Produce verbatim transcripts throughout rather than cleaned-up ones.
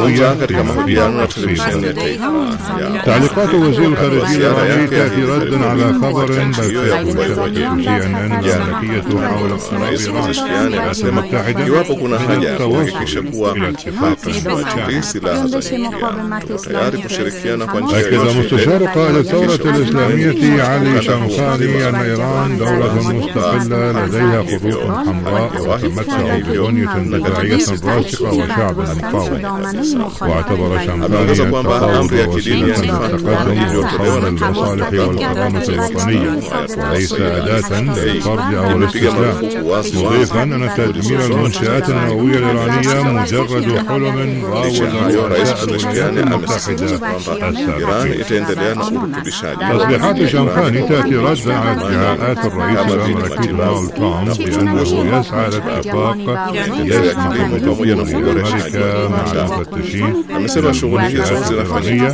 النووية بما فيها تقسيم. تعليقات وزير الخارجية الإيراني تأتي ردا على خبر بثته شبكة سي إن إن الأمريكية حول قرار إيران الولايات المتحدة iwapo kuna haja ya kuhakikisha kuwa اتفاق silaha za tayari kushirikiana kwa njia أكد مستشار قائد الثورة الإسلامية علي شمخاني أن إيران دولة مستقلة لديها خطوط حمراء وتتمتع ببنية دفاعية راسخة وشعب مقاوم. واعتبر شمخاني التفاوض وسيلة للتقدم وصون المصالح والكرامة الوطنية وليس أداة للفرض أو الاستسلام، مضيفا أن تدمير المنشآت النووية الإيرانية مجرد حلم راود رؤساء الولايات المتحدة السابقين. تصريحات شمخاني تأتي ردا على ادعاءات الرئيس الأمريكي دونالد ترامب بأنه يسعى لاتفاق يسمح بدخول أمريكا مع المفتشين المنشآت الإيرانية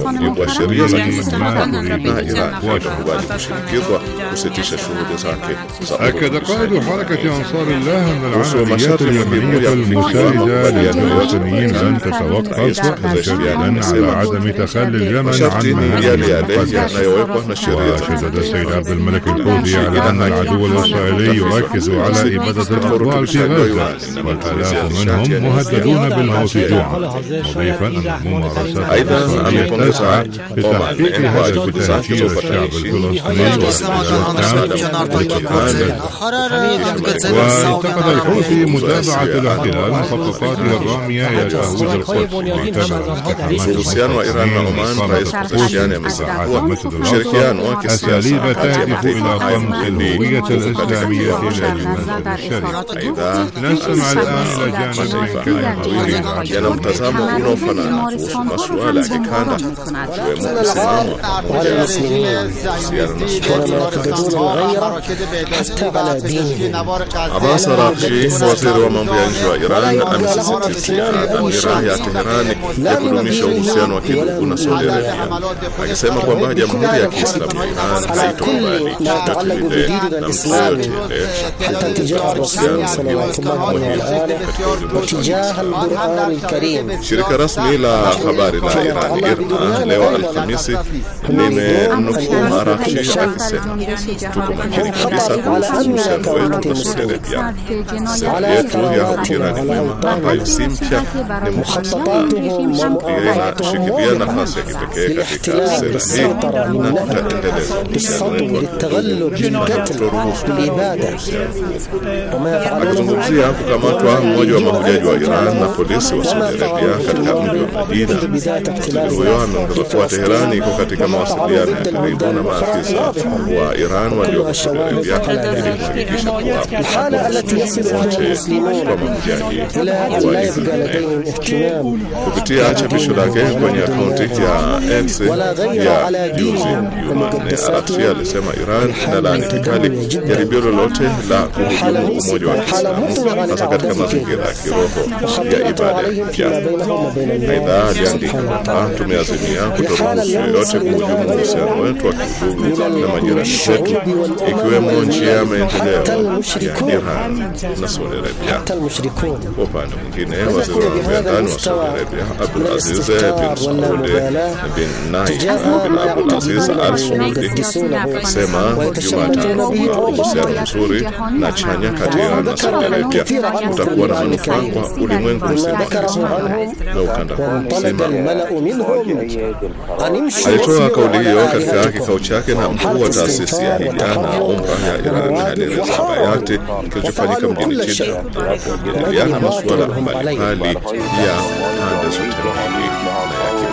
أكد قائد حركة أنصار الله أن العمليات اليمنية المساعدة للفلسطينيين لن تتوقف مشددا على عدم تخلي اليمن عن مهامه المقدسة. وشدد السيد عبد الملك الحوثي على أن العدو الإسرائيلي يركز على إبادة الأطفال في غزة والآلاف منهم مهددون بالموت جوعا، مضيفا أن الممارسات الإسرائيلية تسعى لتحقيق هدف تهجير الشعب الفلسطيني وانتقد الحوثي متابعة الاحتلال مخططاته الرامية إلى تهويد القدس واعتبر أساليب تهدف إلى طمس الهوية الإسلامية للمذهب الشرعي. نستمع الآن إلى جانب كان yana mtazamo unaofanana kuhusu masuala ya kikanda ikiwemo msimamo على المسلمين كانوا يعتقدون الغير حتى على دينهم. Abbas Araghchi, waziri wa mambo ya nje wa Iran, amesisitizia dhamira ya Teherani ya kudumisha uhusiano wa kidugu na Saudi Arabia, akisema kwamba Jamhuri ya Kiislamu ya Iran haitokubali chochote kile na mtu yoyote ile حتى تجاه الرسول صلوات الله عليه وآله وتجاه القرآن الكريم. Shirika rasmi la habari la Iran IRNA leo Alhamisi limemnukuu Araghchi akisema, tuko makini kabisa kuhusu uhusiano wetu na Saudi Arabia. Sera yetu ya Iran mwema ambayo si mpya ni mukhatatat inashikilia nafasi ya kipekee katika sera hii na tutaendeleza uhusiano wetu. Akizungumzia kukamatwa mmoja wa mahujaji wa Iran na polisi wa Saudi Arabia katika mji wa Madina, msajili huyo ameongeza kuwa Teherani iko katika mawasiliano ya karibu na maafisa wa Iran walioko Saudi Arabia ili kuhakikisha kuwa wote kwa mahujaji. Kupitia chapisho lake kwenye akaunti ya X ya juzi Jumanne, Araghchi alisema Iran inalaani vikali jaribio lolote la kuhujumu umoja wa Kiislamu hasa katika mazingira ya kiroho ya ibada ya hija. Aidha, aliandika kwamba tumeazimia kutoruhusu yoyote kuhujumu uhusiano wetu wa kidugu na majirani zetu, ikiwemo njia ya maendeleo ya Iran na Saudi Arabia. Kwa upande mwingine, waziri wa mambo ya ndani wa Saudi Arabia Abdul Aziz bin Saud bin Naif bin Abdul Aziz Al Saudi alisema Jumatano kwamba uhusiano mzuri na chanya kati ya Iran na Saudi Arabia utakuwa na manufaa kwa ulimwengu mzima wa Kiislamu na ukanda huu mzima. Alitoa kauli hiyo katika kikao chake na mkuu wa taasisi ya hija na umra ya Iran alieleza bayati kilichofanyika mjini Jeddah kujadiliana masuala mbalimbali ya pande zote mbili na ya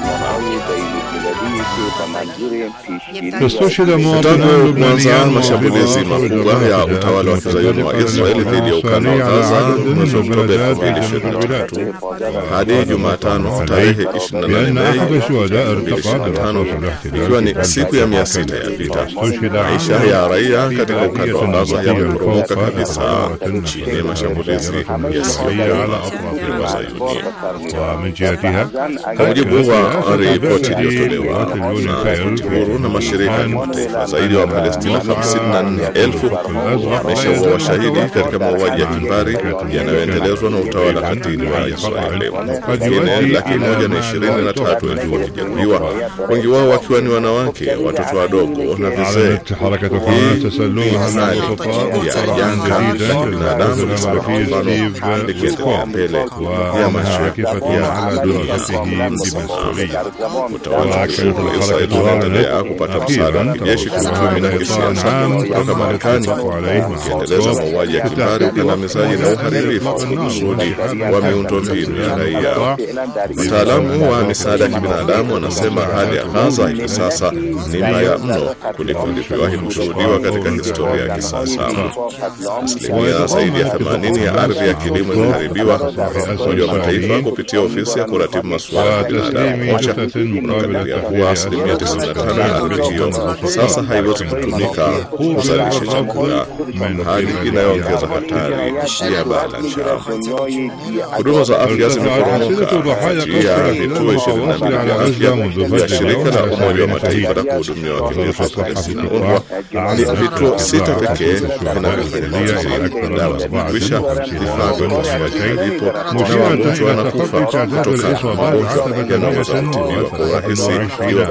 kimataifa. Tangu mwanzo mashambulizi makubwa ya utawala wa kizayuni wa Israeli dhidi ya ukanda wa Gaza mwezi Oktoba elfu mbili ishirini na tatu hadi Jumatano tarehe ishirini na nane Mei elfu mbili ishirini na tano, ikiwa ni siku ya mia sita ya vita, maisha ya raia katika ukanda wa Gaza yameporomoka kabisa chini ya mashambulizi yasiyo ya Wazayuni. Kwa mujibu wa ripoti iliyotolewa na Huru na mashirika ya kimataifa, zaidi ya Wapalestina hamsini na nne elfu wameshauawa washahidi katika mauaji ya kimbari yanayoendelezwa na utawala katili wa Israeli. Wengine laki moja na ishirini na tatu elfu wakijeruhiwa, wengi wao wakiwa ni wanawake, watoto wadogo na vizee. Hii hali ya janga la binadamu likiendelea mbele ya macho ya dunia nzima. Utawala wa Israeli unaendelea kupata msaada wa kijeshi, kiuchumi na kisiasa kutoka Marekani, ukiendeleza mauaji ya kimbari, ukandamizaji na uharibifu wa makusudi wa miundombinu ya raia. Wataalamu wa misaada ya kibinadamu wanasema hali ya Gaza hivi sasa ni mbaya mno kuliko ilivyowahi kushuhudiwa katika historia ya kisasa. Asilimia zaidi ya themanini ya ardhi ya kilimo imeharibiwa. Umoja wa Mataifa kupitia ofisi ya kuratibu masuala ya binadamu OCHA unakadiria kuwa asilimia tisini na tano ya ardhi hiyo sasa haiwezi kutumika kuzalisha chakula, hali inayoongeza hatari ya baa la njaa. Huduma za afya zimeporomoka kati ya vituo ishirini na mbili vya afya vya shirika la Umoja wa Mataifa la kuhudumia wakimbizi wa Palestina UNRWA. Ni vituo sita pekee vinavyofanya kazi. Dawa zimekwisha, vifaa vya upasuaji vipo, na wagonjwa wanakufa kutokana na magonjwa yanayoweza kutibiwa kwa urahisi ikiwa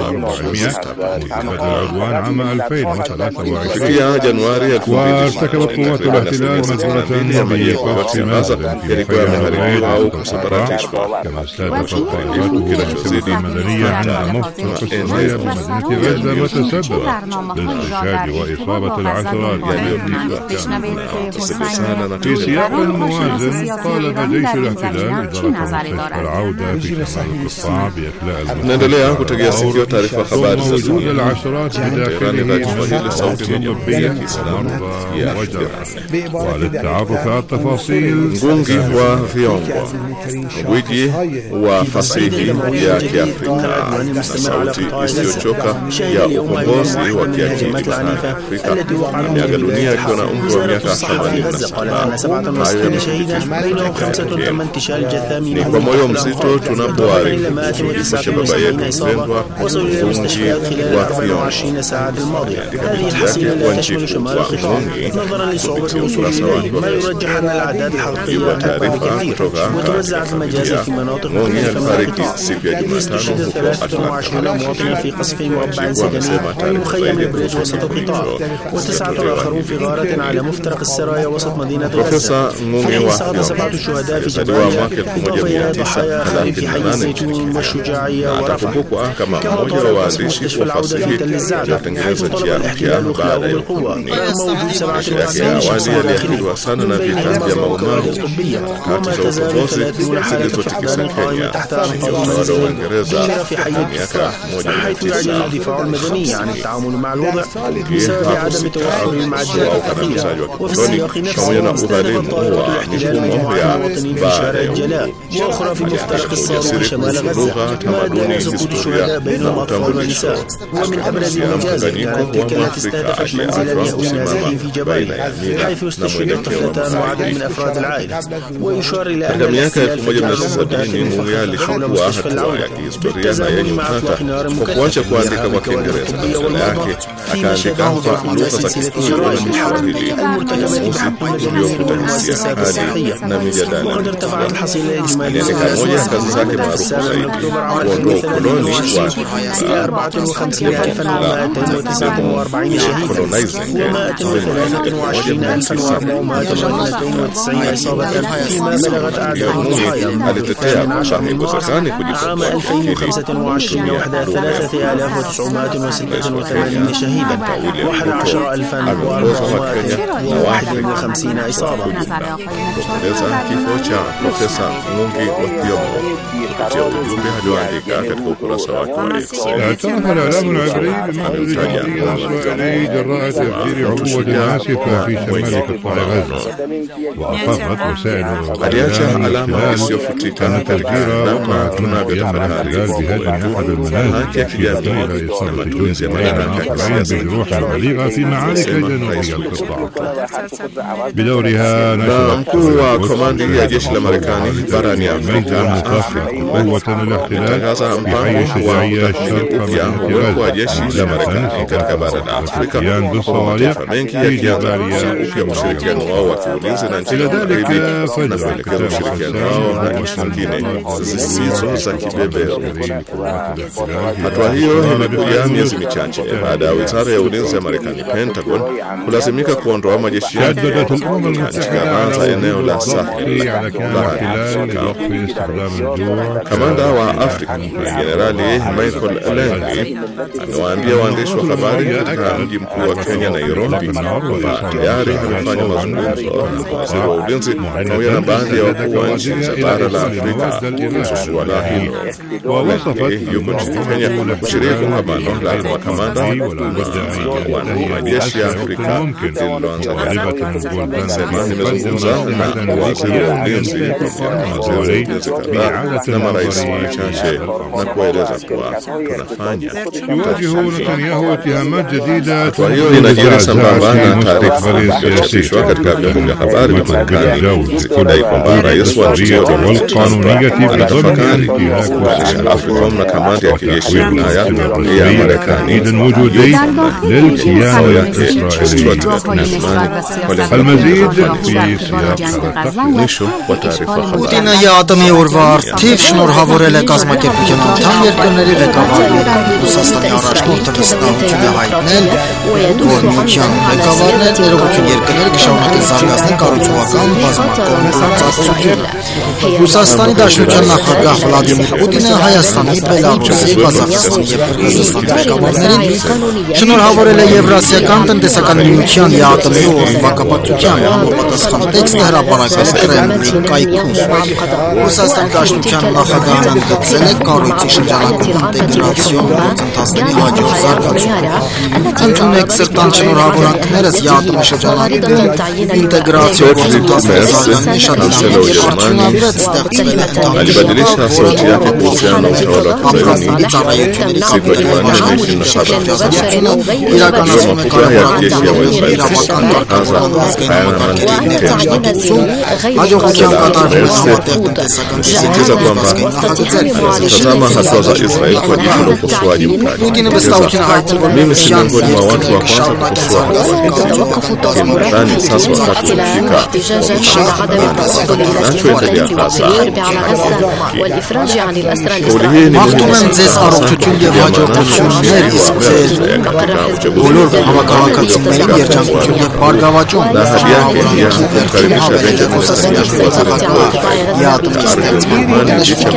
kufikia Januari elfu mbili na ishirini ya Gaza yalikuwa yameharibiwa au kusambaratishwa. Uharibifu kinachozidi في سياق موازن طالب جيش الاحتلال إدارة العودة في شمال القطاع بإخلاء Tunaendelea kutegea sikio taarifa habari za وجود العشرات بداخله sauti ya Kiislamu ya وللتعرف على التفاصيل. Ngungi wa Vyongwa, gwiji wa fasihi ya Kiafrika na sauti isiyochoka ya ukombozi wa kiakili barani Afrika ameaga dunia akiwa na umri wa miaka themanini na saba. Hayo ni kwa moyo mzito tunapoarifu kuhusu kifo cha baba yetu mpendwa Ngungi wa Vyongwa. هذه الحصيلة لا تشمل شمال القطاع نظرا لصعوبة وصولها إليه، ما يرجح أن الأعداد الحقيقية أكبر بكثير وتوزعت مجازا في مناطق مختلفة من القطاع، إذ استشهد ثلاثة وعشرين مواطنا في قصف مربع سكني ومخيم إبريج وسط القطاع، وتسعة آخرون في غارة على مفترق السرايا وسط مدينة غزة. فإن سقط سبعة شهداء في جباليا، إضافة إلى ضحايا آخرين في حي الزيتون والشجاعية ورفح. كما طالب مستشفى العودة في تل الزعتر حيث طلب الاحتلال إخلاءه بالقوة رغم وجود سبعة وتسعين شخصا داخله وفي حجم الموقعات الطبية، وما تزال ثلاثون حالة فحضان قائمة تحت أنقاض منزلية في حي الدفاع، حيث يعجز الدفاع المدني عن التعامل مع الوضع بسبب عدم توفر المعدات الثقيلة. وفي السياق نفسه استهدفت طائرة الاحتلال مجموعة مواطنين في شارع الجلاء وأخرى في مفترق الصاروخ شمال غزة، ما دون سقوط الشهداء بينهم أطفال ونساء. ومن أبرز المجازر كانت تلك التي استهدفت منزلا لأهل نازحين في جباليا حيث استشهدت طفلتان وعدد من أفراد العائلة. ويشار إلى أن الاحتلال في التعلم حول مستشفى العودة بالتزامن مع إطلاق نار مكثف الطبية والوضع في نشاطه في سلسلة جرائم الحرب المرتكبة بحق المدنيين والمؤسسات الصحية. وقد ارتفعت الحصيلة الإجمالية في السابع من أكتوبر عام ألفين وثلاثة وعشرين إلى أربعة وخمسين ألفا ومائتين وتسعة وأربعين شهيدا ومائة وثلاثة وعشرين ألفا وأربعمائة واثنين وتسعين إصابة، فيما بلغت أعداد الضحايا منذ الثامن عشر من مارس عام ألفين وخمسة وعشرين وحدة ثلاثة آلاف وتسعمائة وستة وثمانين شهيدا وأحد عشر ألفا وأربعمائة وواحد وخمسين إصابة. Kifo cha Profesa Ngungi wa Thiong'o kupitia ujumbe alioandika katika ukurasa wake wa X. اعترف الإعلام العبري بموجود جمهورية إسرائيلية جراء تفجير عبوة عاصفة في شمال قطاع غزة، وأقرت وسائل الاحتلال أن تفجير موقع تنابط الاحتلال بهدم أحد المنازل في إلى إصابة جندي الآخرين بجروح بليغة في معارك جنوبي القطاع. بدورها na mkuu wa komandi ya jeshi la Marekani barani Afrika ametangaza mpango wa upya uwepo wa jeshi la Marekani katika bara la Afrika, mataifa mengi yakianzisha upya ushirikiano wao wa kiulinzi na nchi za Magharibi na kuelekeza ushirikiano wao na nchi nyingine zisizo za kibeberu. Hatua hiyo imekuja miezi michache baada ya wizara ya ulinzi ya Marekani, Pentagon, kulazimika kuondoa majeshi yake katika za eneo la Sahel barani Afrika. Kamanda wa Afrika Jenerali Michael Langley amewaambia waandishi wa habari katika mji mkuu wa Kenya, Nairobi, kwamba tayari amefanya mazungumzo na waziri wa ulinzi pamoja na baadhi ya wakuu wa nchi za bara la Afrika kuhusu suala hilo. Langley yuko nchini Kenya kushiriki kongamano la makamanda wa majeshi ya Afrika lililoanza jana. Anasema nimezungumza na waziri wa ulinzi pamoja na waziri wa ulinzi kadhaa na marais wachache na kueleza kuwa tunafanya. Kwa hiyo inajiri sambamba na taarifa zilizochapishwa katika vyombo vya habari vya Marekani zikidai kwamba rais wa nchi hiyo anatafakari kuunganisha AFRICOM na kamandi ya kijeshi ya Ulaya ya Marekani Պուտինը յատոմի օրվա արդիվ շնորհավորել է կազմակերպության անդամ երկրների ղեկավարներին։ Ռուսաստանի առաջնորդը վստահություն է հայտնել, որ միության ղեկավարները ներողություն երկրները կշարունակեն զարգացնել կառուցողական բազմակողմ գործընթացությունը։ Ռուսաստանի Դաշնության նախագահ Վլադիմիր Պուտինը Հայաստանի, Բելարուսի, Ղազախստանի եւ Կырգызստանի ղեկավարներին շնորհավորել է Եվրասիական տնտեսական միության յատոմի օրվա կապակցությամբ համապատասխան տեքստը հրապարակել է Կրեմլի կայքում։ Ռուսաստանի Դաշնության նախագահն ընդգծել է կառույցի շրջանակում ինտեգրացիոն գործընթացների հաջող զարգացումը։ Ընդունեք սրտան շնորհավորանքներս յատոմի շրջանակում ինտեգրացիոն գործընթացների զարգացումի շրջանակում եւ արդյունավետ ստեղծվել է alibadilisha sauti yake kuhusiana na utawala wa kizayuni siku ya Jumanne իրականացում է կառավարության իրավական կարգավորման հայերեն մակարդակի հաջողության կատարվում համատեղ տնտեսական Anatazama hatua za Israel kwa jicho la ukosoaji mkali. Putin vստահություն հայտնել, որ Mimi si miongoni mwa watu wa kwanza kukosoa nadhani sasa wakati umefika kinachoendelea hasa. Kauli hii ni Մաղթում եմ ձեզ առողջություն եւ հաջողություններ, իսկ ձեր բոլոր հավաքականություններին երջանկություն եւ բարգավաճում։ Na ahadi yake ya kumkaribisha Benjamin Netanyahu waziri mkuu յատոմի ստեղծման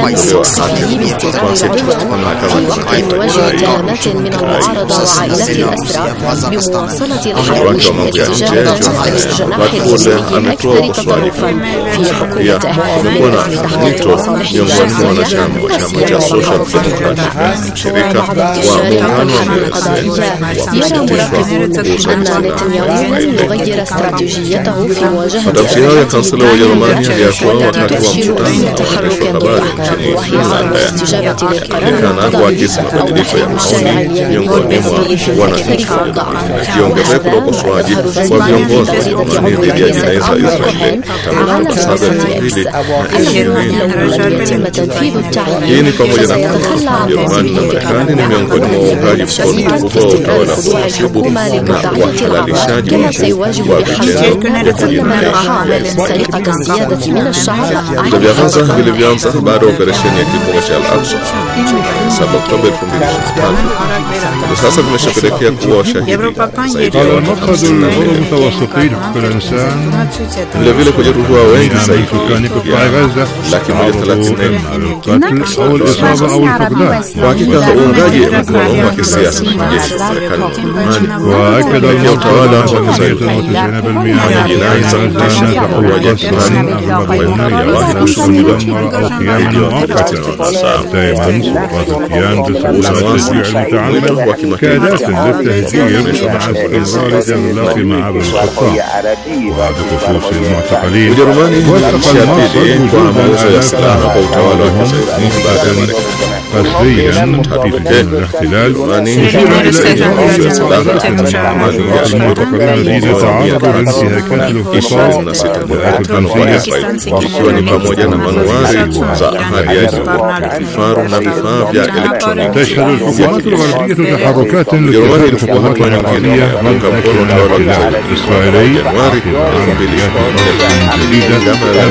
ametoa ukosoaji pia kumekuwa na mwito miongoni mwa wanachama wa chama cha Social Democratic mshirika wa muungano wa Mercedes matamshi hayo ya kansela wa Ujerumani yalikuwa wakati wa mkutano wa waandishi wa habari nchini Finland yakionekana kuakisi mabadiliko ya maoni miongoni mwa wananchi wa Ujerumani. Ongezeko la ukosoaji wa viongozi wa Ujerumani dhidi ya jinai za Israeli tangu Oktoba saba elfu mbili na ishirini. Hii ni pamoja na kwamba Ujerumani na Marekani ni miongoni mwa waungaji mkono mkubwa wa utawala wa ghasibu na wahalalishaji wakuu wa vitendo vya kijinai vya Israeli. Vita vya Gaza vilivyoanza baada ya operesheni ya kimbunga cha Al-Aqsa saba Oktoba elfu mbili na ishirini na tatu sasa vimeshapelekea kuwa washahidi zaidi ya watu vile vile kujeruhiwa wengi zaidi ya laki moja thelathini. Kwa hakika uungaji mkono wa kisiasa na kijeshi wa Marekani na Ujerumani ya utawala wa kizayuni na jinai za kutisha mauaji ya kimbari hayawahi kushuhudiwa hivyo wakati wa sasa. Mwito wa kimataifa Ujerumani ilishia pili kwa mauzo ya silaha kwa utawala wa kizayuni baada ya Marekani. قصريا في الاحتلال يشير ikiwa ni pamoja na manuari za hali ya juu, vifaru na vifaa vya elektroniki. Ujerumani ilichukua hatua nyingine ya kuunga mkono utawala wa Kizayuni Januari elfu mbili ishirini na moja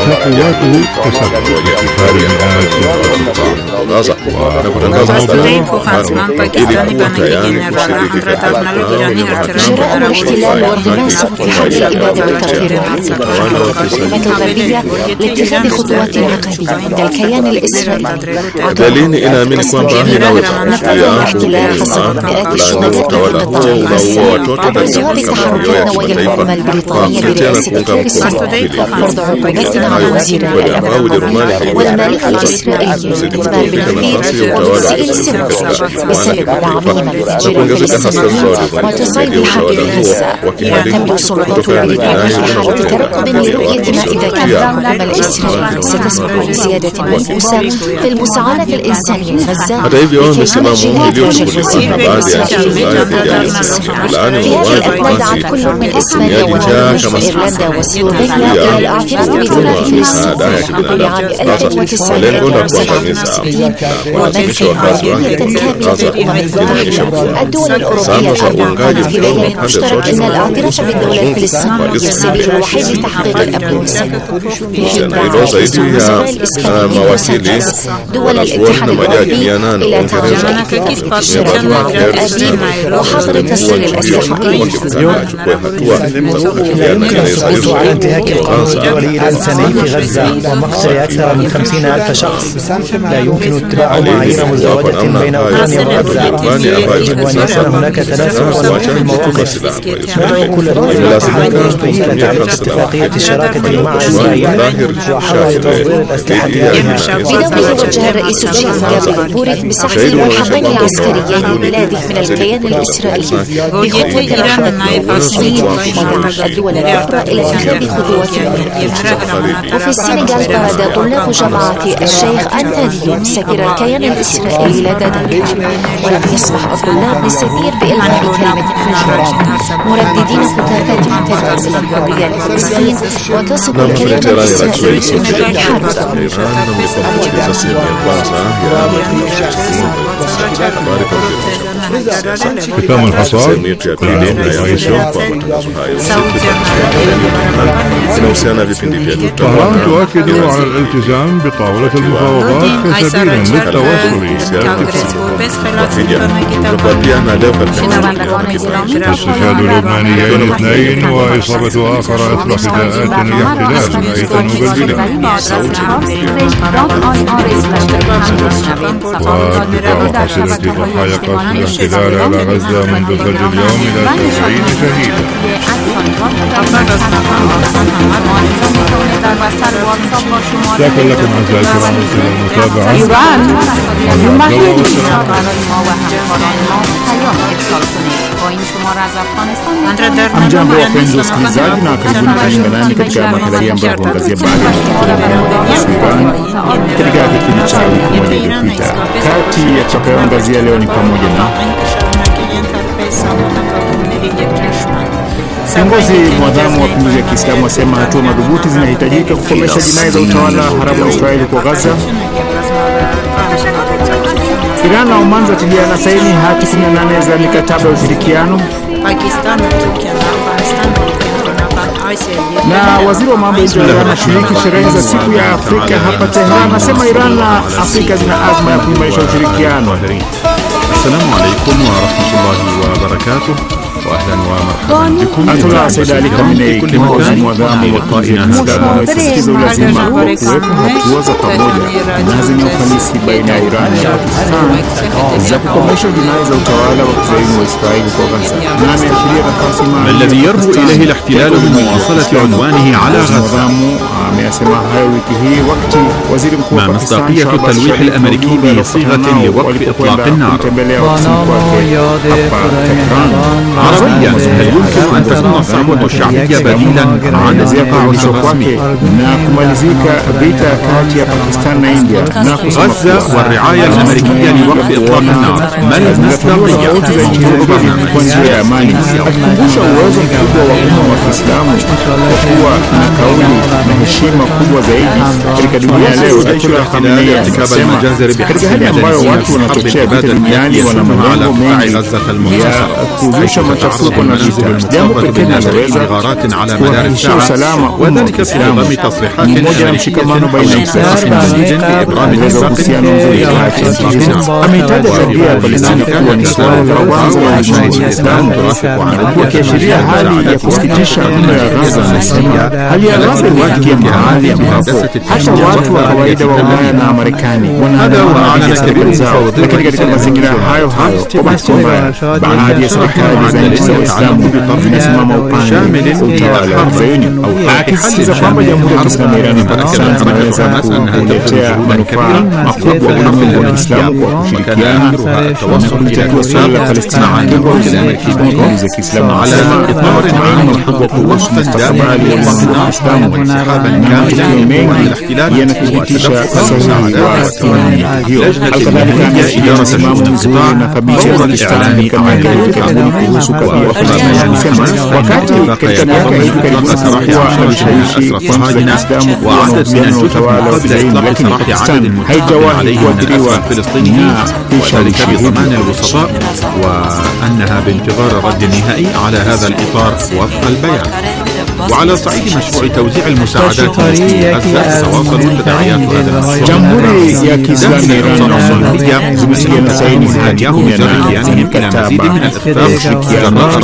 Gaza na kutangaza ili kuwa tayari kushiriki katika جراء الاحتلال وانغماس في حرب الإبادة والتطهير الناتي الغربية لاتخاذ خطوات عقابية ضد الكيان الإسرائيلي. دليل إلى من kwamba نفذ الاحتلال حصلت مئات الشهداء ضد قطاع غزة عبر زيارة تحركات نووية القمة البريطانية برئاسة كير ستارمر، فرض عقوباتنا على وزير الأمن القومي والمالية الإسرائيلية للإقبال بالحديد وتسهيل السمك بسبب العظيم التفجير الفلسطيني وتصعيد الحرب في غزة. تعتمد السلطات البريطانية في حالة ترقب لرؤية ما إذا كانت الحكومة الإسرائيلية ستسمح بزيادة ملموسة في المساعدة الإنسانية لغزة لكي تواجه وجه في هذه الأثناء دعت كل من إسبانيا والنرويج وإيرلندا وسلوفينيا إلى الاعتراف بدولة فلسطين في عام ألف وتسعمائة وسبعة وستين ومنح عربية كاملة للأمم المتحدة. الدول الأوروبية الأربع قالت في بيان مشترك أن الاعتراف بالدولة الفلسطينية السبيل الوحيد لتحقيق الأمن والسلام. في حين دعت وزراء الإسكندنافية والسادس دول الاتحاد الأوروبي إلى تعظيم وحظر تصدير الأسلحة لا يمكن السقوط على انتهاك القانون الدولي الإنساني في غزة ومقتل أكثر من خمسين ألف شخص. لا يمكن اتباع معايير مزدوجة بين أوكرانيا وغزة. يجب أن يكون هناك تناسق في المواقف. ندعو كل الدول الاتحاد الأوروبي إلى تعريف اتفاقية الشراكة مع إسرائيل وحظر تصدير الأسلحة إليها. بدوره وجه الرئيس الروسي غابرييل بوريك بسحب الملحقين العسكريين لبلاده من الكيان الإسرائيلي بخطوة الحرب والصين ودعا الدول الأخرى إلى اتخاذ خطوات منها. وفي السنغال طرد طلاب جامعة الشيخ أنتونيو سفير الكيان الإسرائيلي لدى دكار، ولم يسمح الطلاب للسفير بإلغاء كلمة الحرب، مرددين هتافاتهم تدعو إلى الحرية لفلسطين وتصف الكيان الإسرائيلي بالحرب. ختام الحصاد طهران تؤكد على الالتزام بطاولة المفاوضات كسبيل للتوصل استشهاد لبنانيين اثنين وإصابة آخر أثر فداءات الاحتلال أيضا بالبلاد. وارتفاع حصيلة ضحايا قصف الاحتلال على غزة منذ فجر اليوم إلى سبعين شهيدا. شكرا لكم أعزائي الكرام على المتابعة. إيران يمهد Hamjambo wapenzi wasikilizaji, na karibuni kujiunga nami katika makala hii ambayo huangazia baadhi ya matukio Iran katika kipindi cha wiki moja iliyopita. Kati ya tutakayoangazia leo ni pamoja na kiongozi mwadhamu wa mapinduzi ya Kiislamu wasema hatua madhubuti zinahitajika kukomesha jinai za utawala haramu wa Israeli kwa Gaza. Iran na Oman zatiliana saini hati kumi na nane za mikataba ya ushirikiano. Na waziri wa mambo ya nje wa Iran anashiriki sherehe za siku ya Afrika hapa Tehran, anasema Iran na Afrika zina azma ya kuimarisha ushirikiano. Assalamu alaykum wa rahmatullahi wa barakatuh. واهلا ومرحبا بكم. Ayatollah Said Ali Khamenei, kiongozi mwadhamu wa mapinduzi ya Kiislamu, anasisitiza ulazima wa kuwepo hatua za pamoja na zenye ufanisi baina ya Iran na Pakistan za kukomesha jinai za utawala wa kizayuni wa Israeli kwa Gaza. Na ameashiria nafasi ما الذي يربو إليه الاحتلال بمواصلة عنوانه على غزة. amesema hayo wiki hii wakati waziri mkuu ما مصداقية التلويح الأمريكي بصيغة لوقف إطلاق النار. نظريا هل يمكن أن تكون الثروة الشعبية بديلا عن التقاعس الرسمي؟ na kumalizika vita kati ya Pakistan na India na غزة والرعاية الأمريكية لوقف إطلاق النار ما المصداقية kwa njia ya amani, akikumbusha uwezo mkubwa wa umma wa Kiislamu kuwa na kauli na heshima kubwa zaidi katika dunia leo. Ayatollah Khamenei anasema katika hali ambayo watu wanachochea vita duniani wana malengo mengi ya kuzusha machafuko na vita, jambo pekee linaloweza kuhakikisha usalama wa Kiislamu ni moja ya mshikamano baina ya uhusiano mzuri kati ya nchi hizo. Ameitaja kadhia ya Palestina kuwa ni suala la kwanza la Uislamu, huku akiashiria hali ya kusikitisha mno ya Gaza. Anasema hali ya Gaza imefikia mahali ambapo hata watu wa kawaida wa Ulaya na Marekani wanaanza serikali zao, lakini katika mazingira hayo hayo, kwa bahati mbaya, baadhi ya serikali za nchi za Uislamu zinasimama upande wa utawala wa Zayuni, akisisitiza kwamba Jamhuri ya Kiislamu ya Iran inaweza kuletea manufaa makubwa kwa umma wa Kiislamu kwa kushirikiana na kulitatua suala la Palestina kwa nchi za Kiislamu. Anasema matumaini makubwa kuhusu mustakabali wa umma wa Kiislamu na matukio mengi yanathibitisha usahihi wa imani hiyo. Alkadhalika ameshikilia msimamo mzuri na thabiti wa Kiislamu kama ilivyokaribuni kuhusu kadhia ya Palestina. Anasema wakati katika miaka hivi karibuni kuwa na ushawishi wa nchi za Kiislamu kuwa na uhusiano na utawala wa Zayuni, lakini Pakistan haijawahi kuathiriwa na ushawishi الوسطاء وأنها بانتظار الرد النهائي على هذا الإطار وفق البيان. وعلى صعيد مشروع توزيع المساعدات في غزة تواصل تداعيات هذا المشروع. Jamhuri ya Kiislamu ya Iran zimesikia saini نتنياهو وزيرانهم إلى مزيد من الإخفاق جراء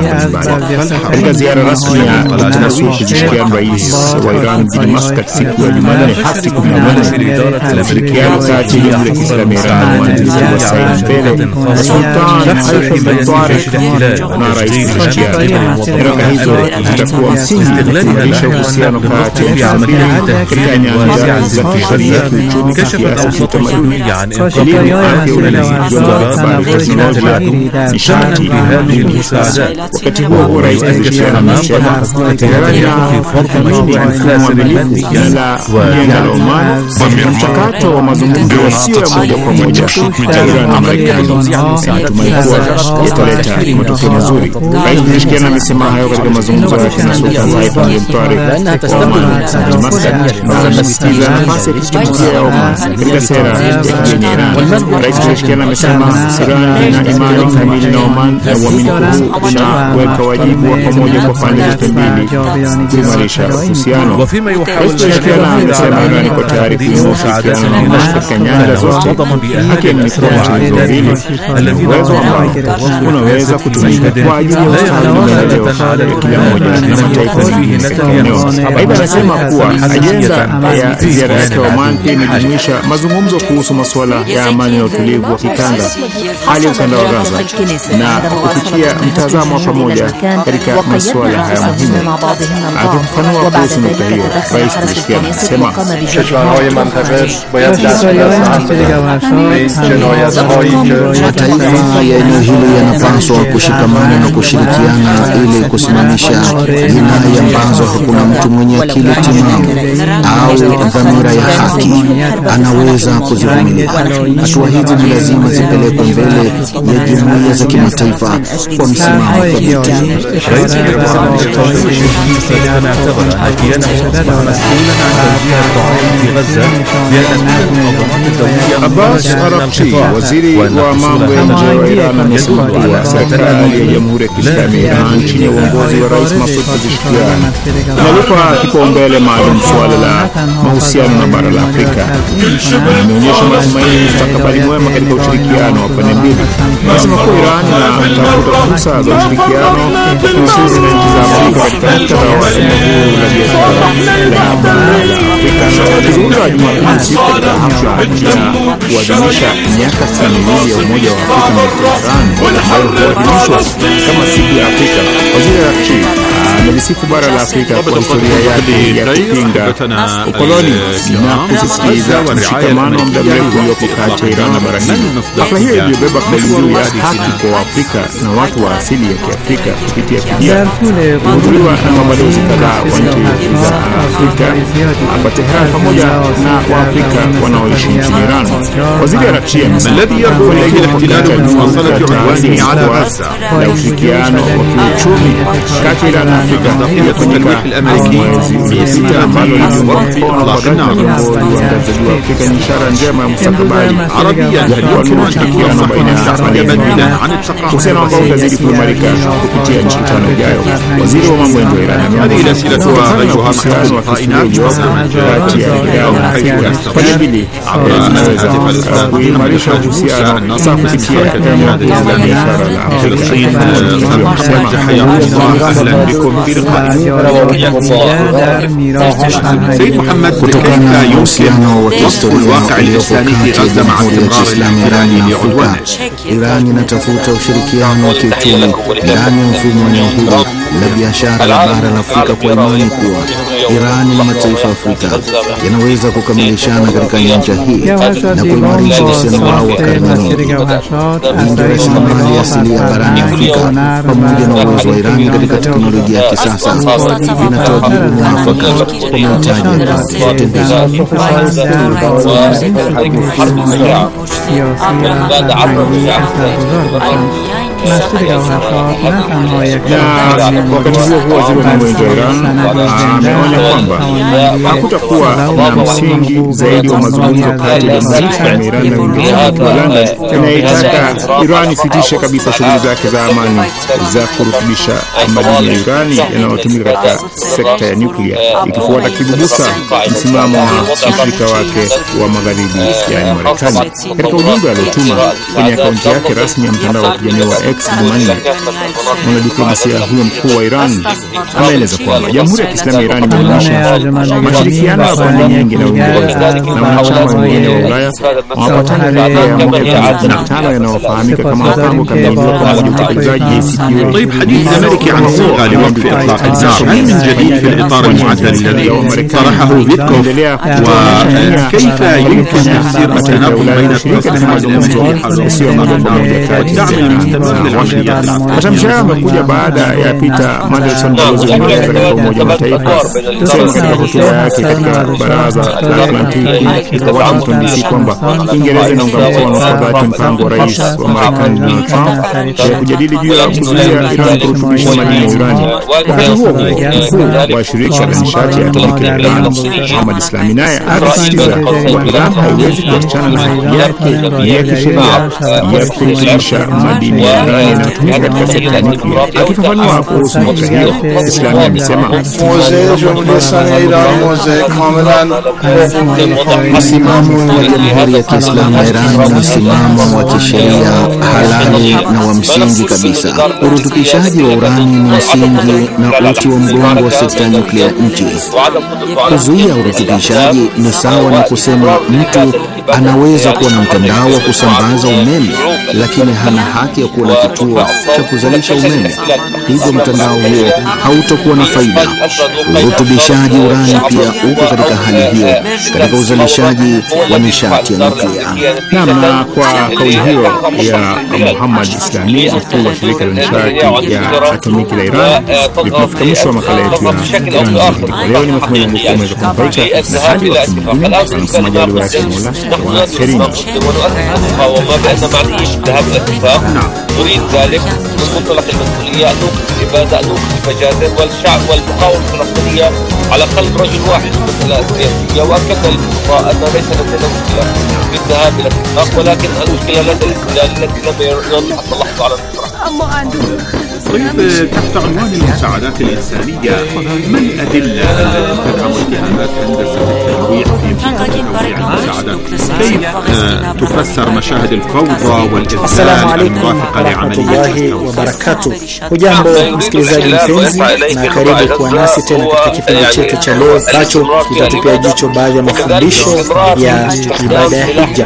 رفض katika ziara rasmi ya Tanasuh kuzishikiana rais wa Iran mjini Muscat siku ya Jumanne hadi kumi na nane. Ushirikiano kati ya Jamhuri ya Kiislamu ya Iran na waandishi wa saini mbele na Sultan Al-Hashim Al-Tariq na rais Pezeshkian. Nyaraka hizo zitakuwa msingi kuimarisha uhusiano kati ya nchi mbili katika nyanja za kisheria, kiuchumi, kisiasa, kiutamaduni, elimu, afya, ulinzi, habari, teknolojia, nishati na misaada. Wakati huo huo, rais Pezeshkian amesema Tehran inathamini uaminifu la Iran na Oman katika mchakato wa mazungumzo yasiyo ya moja kwa moja Iran na Marekani. Anatumai kuwa yataleta matokeo mazuri. Rais Pezeshkian amesema hayo katika mazungumzo yake na Sultan Al-Hashim Al-Tariq wa Oman mjini Muscat, na anasisitiza nafasi ya kidiplomasia ya Oman katika sera ya kigeni ya Iran. Rais Pezeshkian amesema Iran ina imani kamili na Oman na uaminifu unaweka wajibu wa pamoja kwa pande zote mbili kuimarisha uhusiano. Rais Pezeshkian amesema Iran iko tayari kuimarisha uhusiano na Oman katika nyanja zote, akiamini kuwa nchi hizo mbili zina uwezo ambao unaweza kutumika kwa ajili ya ustawi na maendeleo ya kila moja na mataifa mengine katika eneo. Aidha, anasema kuwa ajenda ya ziara yake Oman pia imejumuisha mazungumzo kuhusu masuala ya amani na utulivu wa kikanda, hali ya ukanda wa Gaza na kufikia mtazamo wa pamoja katika masuala haya muhimu. Akifafanua kuhusu nukta hiyo, Rais Pezeshkian anasema mataifa ya eneo hilo yanapaswa kushikamana na kushirikiana ili kusimamisha jinai ambazo hakuna mtu mwenye akili timamu au dhamira ya haki anaweza kuzivumilia. Hatua hizi ni lazima zipelekwe mbele ya jumuiya za kimataifa kwa msimamo thabiti. Abbas Araghchi, waziri wa mambo ya nje wa Iran, amesema kuwa serikali ya Jamhuri ya Kiislamu ya Iran chini ya uongozi wa Rais Masoud Pezeshkian inalipa kipaumbele maalum suala la mahusiano na bara la Afrika na imeonyesha matumaini mustakabali mwema katika ushirikiano wa pande mbili. Anasema kuwa Iran inatafuta fursa za ushirikiano kuhusu na nchi za Afrika katika muktadha wa eneo la biashara la bara la Afrika. Akizungumza Jumapili katika hafla ya kuadhimisha miaka sitini na mbili ya Umoja wa Afrika na Iran ambayo huadhimishwa kama siku ya Afrika, waziri Araghchi amelisifu bara la Afrika kwa historia yake ya kupinga ukoloni na kusisitiza mshikamano wa muda mrefu uliopo kati ya Iran na bara hili. Hafla hiyo iliyobeba kauli mbiu ya haki kwa Waafrika na watu wa asili ya Kiafrika kupitia fidia kuhudhuriwa na mabalozi kadhaa wa nchi za Afrika hapa Tehran pamoja na Waafrika wanaoishi nchini Iran. Waziri Arakchi الذي يرجو إليه الاحتلال من مواصلة عدوانه على غزة la ushirikiano wa kiuchumi kati ya Iran na Afrika التمويل الأمريكي sita ambalo liliungwa mkono kwa Ghana na uangazaji wa Afrika ni ishara njema ya mustakabali عربيا هل يمكن أن تكون صحيح الشعبية بديلا عن التقاعد kusema ambao utazidi kuimarika kupitia nchi tano ijayo. Waziri wa mambo ya nje wa Iran هذه الأسئلة أيها محمد القائنات kati ya Iran pande mbili zinaweza kuimarisha uhusiano hasa kupitia Jamhuri ya Biashara la فلسطين حياكم الله أهلا بكم في لقاء سيد محمد kutokana na uhusiano wa kihistoria الواقع الإسلامي في غزة مع استمرار العدوان لعدوانه. Iran inatafuta ushirikiano wa kiuchumi ndani ya mfumo wa uhuru na biashara la bara la Afrika kwa imani kuwa Iran na mataifa ya Afrika yanaweza kukamilishana katika nyanja hii na kuimarisha uhusiano wao wa karne nyingi. Wingi wa rasilimali asili ya barani Afrika pamoja na uwezo wa Iran katika teknolojia ya kisasa vinatoa jibu mwafaka kwa mahitaji ya pande zote wakati huo huo waziri wa mambo ya nje wa Iran ameonya kwamba hakutakuwa na msingi zaidi wa mazungumzo kati ya Jamhuri ya Iran na Uingereza ikiwa London inaitaka Iran isitishe kabisa shughuli zake za amani za kurutubisha madini ya Iran yanayotumika katika sekta ya nyuklia, ikifuata kibubusa msimamo wa mshirika wake wa magharibi yani Marekani. Katika ujumbe aliotuma kwenye akaunti yake rasmi ya mtandao wa kijamii wa X Jumanne, mwanadiplomasia huyo mkuu wa Iran ameeleza kwamba Jamhuri ya Kiislamu ya Iran imeonyesha mashirikiano ya pande nyingi na Uingereza na wanachama wengine wa Ulaya mapatano ya mwaka elfu mbili na tano yanayofahamika kama mpango kamili wa pamoja utekelezaji A C P O. طيب حديث الأمريكي عن الصيغة لوقف إطلاق النار، هل من جديد في الإطار المعدل الذي طرحه فيتكوف؟ وكيف يمكن تفسير التناغم بين الشركة المعزومة والدعم المستمر للعمليات العسكرية؟ Matamshi haya yamekuja baada ya Peter Mandelson, balozi wa Uingereza katika Umoja wa Mataifa, kusema katika hotuba yake katika Baraza la Atlantiki katika Washington D C kwamba Uingereza inaunga mkono kwa dhati mpango wa rais wa Marekani Donald Trump ya kujadili juu ya kuzuia Iran kurutubisha madini ya urani. Wakati huo huo, mkuu wa shirika la nishati ya atomiki la Iran Mohammad Islami naye akasisitiza kuwa Iran haiwezi kuachana na haki yake ya kisheria ya kurutubisha madini ya urani yanayotumika katika sekta ya nyuklia. Akifafanua kuhusu nukta hiyo, Islami amesema msimamo wa Jamhuri ya Kiislamu ya Iran ni msimamo wa kisheria halali na wa msingi kabisa. Urutubishaji wa urani ni msingi na uti wa mgongo wa sekta ya nyuklia nchi. Kuzuia urutubishaji ni sawa na kusema mtu anaweza kuwa na mtandao wa kusambaza umeme lakini hana haki ya kuwa na kituo cha kuzalisha umeme, hivyo mtandao huo hautakuwa na faida. Urutubishaji urani pia uko katika hali hiyo katika uzalishaji wa nishati ya nyuklia. Na kwa kauli hiyo ya Muhammad Islami, mkuu wa shirika la nishati ya atomiki la Iran, tunafika mwisho wa makala yetu ya Iran kwa leo. Ni matumaini yangu kuweza kunufaika na hadi wakati mwingine kwa majaliwa yake Mola wa Karim. نريد ذلك من منطلق المسؤولية أن نوقف الإبادة، أن نوقف المجازر والشعب والمقاومة الفلسطينية على قلب رجل واحد مسألة سياسية. وأكد الأخوة أن ليس لدينا مشكلة في الذهاب إلى الاتفاق، ولكن المشكلة لدى الاحتلال التي لم يرضى حتى اللحظة على الانصراف. طيب، تحت عنوان المساعدات الإنسانية، ما الأدلة التي تدعم اتهامات هندسة التنويع في المساعدات؟ كيف تفسر مشاهد الفوضى والإذلال المرافقة لعمليات wabarakatuh. Hujambo msikilizaji mpenzi, na karibu kuwa nasi tena katika kipindi chetu cha leo ambacho kitatupia jicho baadhi ya mafundisho ya ibada ya hija.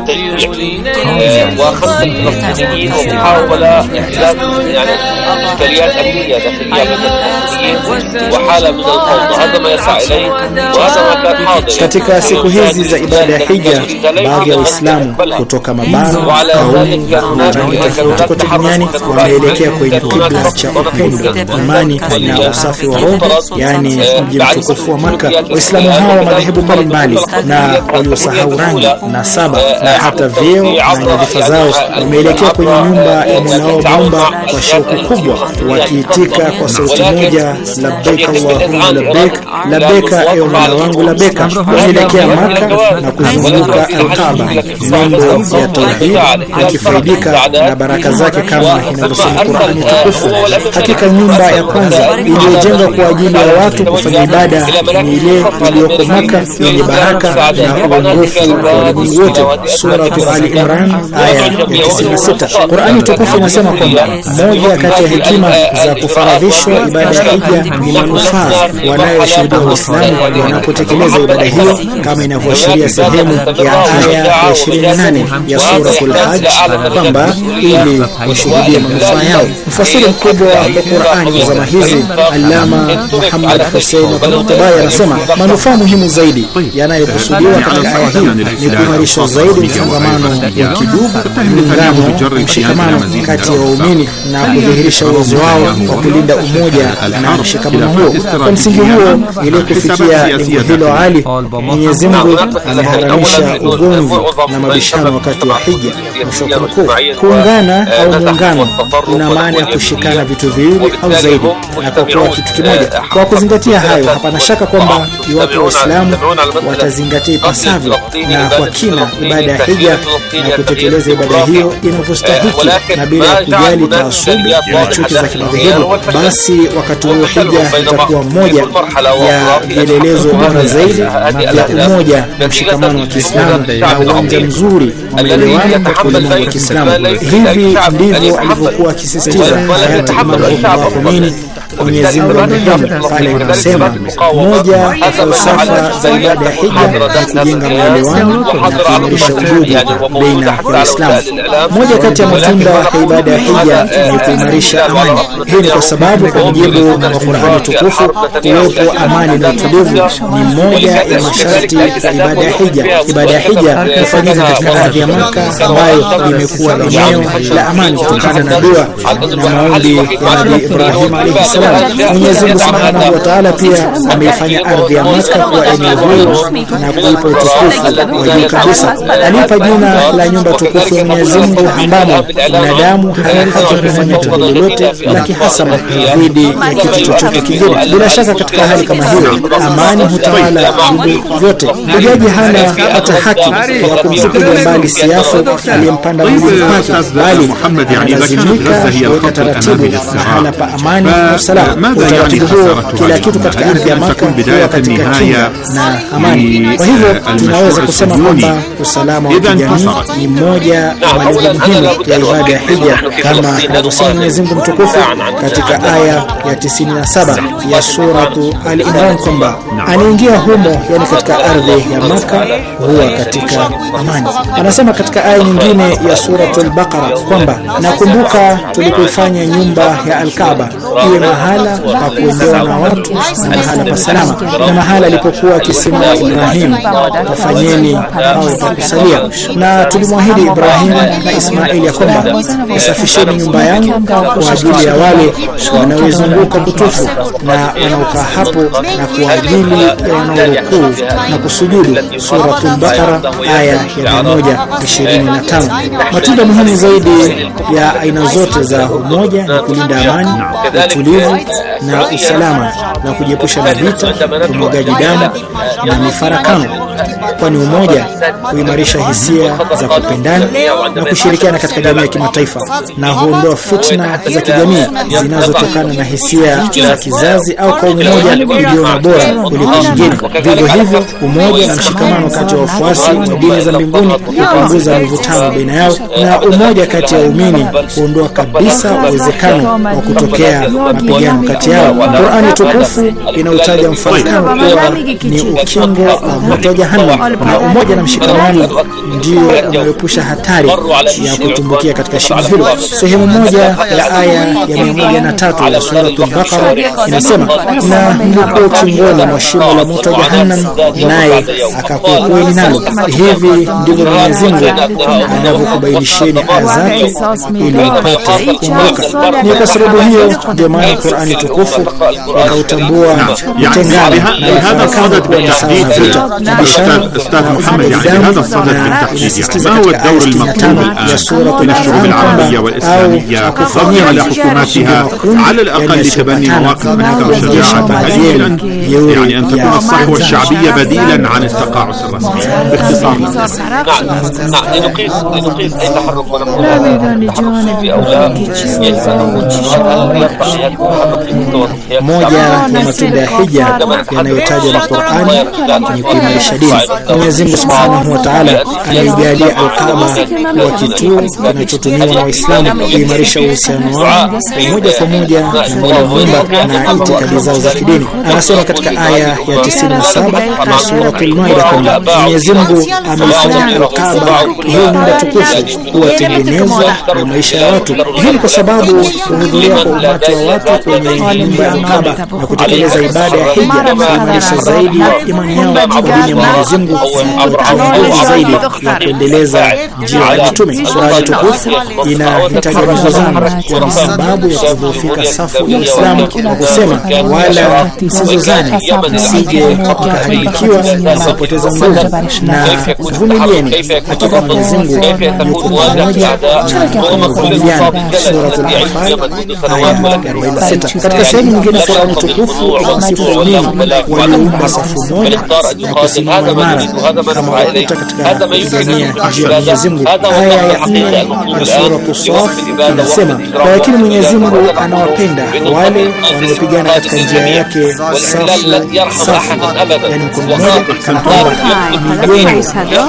عمليات أمنية داخلية بالمسؤولين وحالة من الفوضى. هذا ما يسعى إليه وهذا ما كان حاضر. Katika siku hizi za ibada ya hija, baadhi ya Waislamu kutoka mabara, kaumu na rangi tofauti kote duniani wameelekea kwenye kibla cha upendo, imani na usafi wa roho, yani mji mtukufu wa Makka. Waislamu hawa wa madhehebu mbalimbali na waliosahau rangi na saba na hata vyeo na nyadhifa zao wameelekea kwenye nyumba ya Mola wao Muumba kwa shauku kubwa, wakiitika kwa sauti moja, labbaik Allahumma labbaik, labbaika ewe Mola wangu labbaika. Wameelekea Makka na kuzunguka Al-Kaaba, nembo ya tauhid, wakifaidika na baraka zake kama inavyosema Qur'ani tukufu. Hakika nyumba ya kwanza iliyojengwa kwa ajili ya watu kufanya ibada ni ile iliyoko Makka yenye baraka na uongofu wa ulimwengu wote. Sura Ali Imran aya ya tisini na sita. Qur'ani tukufu inasema kwamba moja kati ya hekima za kufaradhishwa ibada ya hija ni manufaa wanayoshuhudia Waislamu wanapotekeleza ibada hiyo, kama inavyoashiria sehemu ya aya ya ishirini na nane ya Suratul Hajj kwamba ili washuhudie manufaa yao. Mfasiri mkubwa wa Qur'ani wa zama hizi Allama Muhammad Hussein Tabatabai anasema manufaa muhimu zaidi yanayokusudiwa katika aya hii ni kuimarisha zaidi mfungamano wa kidugu, muungano, mshikamano kati ya waumini na kudhihirisha uwezo wao wa kulinda umoja na mshikamano huo. Kwa msingi huo, ili kufikia lengo hilo ali, Mwenyezi Mungu ameharamisha ugomvi na mabishano wakati wa hija. Mshukuru mkuu, kuungana au muungano una maana ya kushikana vitu viwili au zaidi na kuwa kitu kimoja. Kwa kuzingatia hayo, hapana shaka kwamba iwapo Waislamu watazingatia ipasavyo na kwa kina ibada ya hija na kutekeleza ibada hiyo inavyostahiki na bila kujali taasubi na chuki za kimadhehebu, basi wakati huo hija itakuwa moja ya vielelezo bora zaidi ya umoja na mshikamano wa Kiislamu na uwanja mzuri wa maelewano kwa ulimwengu wa Kiislamu. Hivi ndivyo alivyokuwa akisisitiza hayati Imam Khomeini, Mwenyezi Mungu amrehemu, pale aliposema moja ya falsafa za ibada ya hija ni kujenga maelewano na kuimarisha udugu baina ya Waislamu. Moja kati ya matunda ya ibada ya hija ni kuimarisha amani. Hii ni kwa sababu kwa mujibu wa Qur'ani tukufu, kuwepo amani na utulivu ni moja ya masharti ya ibada ya hija. Ibada ya hija hufanyika katika ardhi ya Makka ambayo limekuwa eneo la amani kutokana na dua na maombi ya Nabii Ibrahim alayhi salam. Mwenyezi Mungu Subhanahu wa Ta'ala pia ameifanya ardhi ya Makka kuwa eneo huru na kuipa utukufu wa juu kabisa. Alipa jina la nyumba tukufu ya Mwenyezi Mungu ambamo binadamu hana haki kufanya tendo lolote la kihasama dhidi ya kitu chochote kingine. Bila shaka katika hali kama hiyo, amani hutawala vitu vyote. Mjaji hana hata haki ya kumfukulia mbali siafu aliyempanda mguu wake, bali analazimika kuweka taratibu mahala pa amani na usalama. Utaratibu huo, kila kitu katika ardhi ya Makka huwa katika kinga na amani. Kwa hivyo tunaweza kusema kwamba usalama wa kijamii ni moja ya malengo muhimu ya ibada ya hija, kama anavyosema Mwenyezi Mungu mtukufu katika aya ya tisini na saba ya Suratu Ali Imran kwamba anaingia humo, yani katika ardhi ya Makka, huwa katika amani. Anasema katika aya nyingine ya Suratul Baqara kwamba nakumbuka tulipoifanya nyumba ya Al-Kaaba iwe mahala pa kuendewa na watu na mahala pa salama, na mahala alipokuwa akisimama Ibrahim, wafanyeni au pa kusalia. Na tulimwahidi Ibrahim na Ismaili ya kwamba isafisheni nyumba yangu kwa ajili ya wale wanaoizunguka kutufu na wanaokaa hapo na kwa ajili ya wanaorukuu na kusujudu. Suratul Baqara aya ya mia moja ishirini na tano. Matunda muhimu zaidi ya aina zote za umoja ni kulinda amani, utulivu na usalama na kujiepusha na vita, umwagaji damu na mifarakano, kwani umoja huimarisha hisia za kupendana na kushirikiana katika jamii ya kimataifa na huondoa fitna za kijamii zinazotokana na hisia za kizazi au kaumu moja iliyo bora kuliko nyingine. Vivyo hivyo, umoja na mshikamano kati ya wafuasi wa dini za mbinguni hupunguza mivutano baina yao, na umoja kati ya waumini huondoa kabisa uwezekano wa kutokea mapigano kati yao. Qur'ani tukufu inautaja mfarakano kuwa ni ukingo wa moto jahannam, na umoja na mshikamano ndio unaepusha hatari ya kutumbukia katika shimo hilo. Sehemu moja ya aya ya mia moja na tatu ya sura al-Baqara inasema, na mlipo chungoni mwa shimo la moto jahannam, naye akakuokoeni nalo. Hivi ndivyo Mwenyezi Mungu anavyokubainisheni aya zake ili mpate kuongoka. Ni kwa sababu hiyo ndio maana Qur'ani tukufu ikautambua utengano na هذا الصدد بالتحديد أستاذ محمد، يعني هذا الصدد بالتحديد ما هو الدور المطلوب الآن من الشعوب العربية والإسلامية الضغط على حكوماتها على الأقل لتبني مواقف أكثر شجاعة بديلا، يعني أن تكون الصحوة الشعبية بديلا عن التقاعس الرسمي باختصار؟ نعم، لنقيس لنقيس أي تحرك ونقول في أولاد moja ya matunda ya hija yanayotajwa na Qur'ani ni kuimarisha dini. Mwenyezi Mungu Subhanahu wa Ta'ala anaijalia al-Kaaba kuwa kituo kinachotumiwa na Waislamu kuimarisha uhusiano wao moja kwa moja na Mola Muumba na itikadi zao za kidini. Anasema katika aya ya tisini na saba ya sura al-Maida kwamba Mwenyezi Mungu ameifanya al-Kaaba hiyo nyumba tukufu kuwa tengenezo la maisha ya watu. Hii ni kwa sababu kuhudhuria kwa umati wa watu kwenye nyumba ya Kaaba na kutekeleza ibada ya hija kuimarisha zaidi imani yao kwa dini ya Mwenyezi Mungu na nguvu zaidi ya kuendeleza njia ya mtume. Sura tukufu inahitaji mizozano kwa sababu ya kudhoofika safu ya Uislamu kwa kusema, wala msizozane msije mkaharibikiwa na kupoteza nguvu, na vumilieni, hakika Mwenyezi Mungu yuko pamoja na kuvumiliana. Sura al-Anfal aya arobaini na sita. Katika sehemu nyingine Qur'ani tukufu inasifu waumini walioumba safu moja na kusimama imara kama wakuta katika jamii ya Mwenyezi Mungu. Aya ya nne ya sura As-Saff inasema, lakini Mwenyezi Mungu anawapenda wale wanaopigana katika njia yake safu safu, yani mkono mmoja kana kwamba mijengo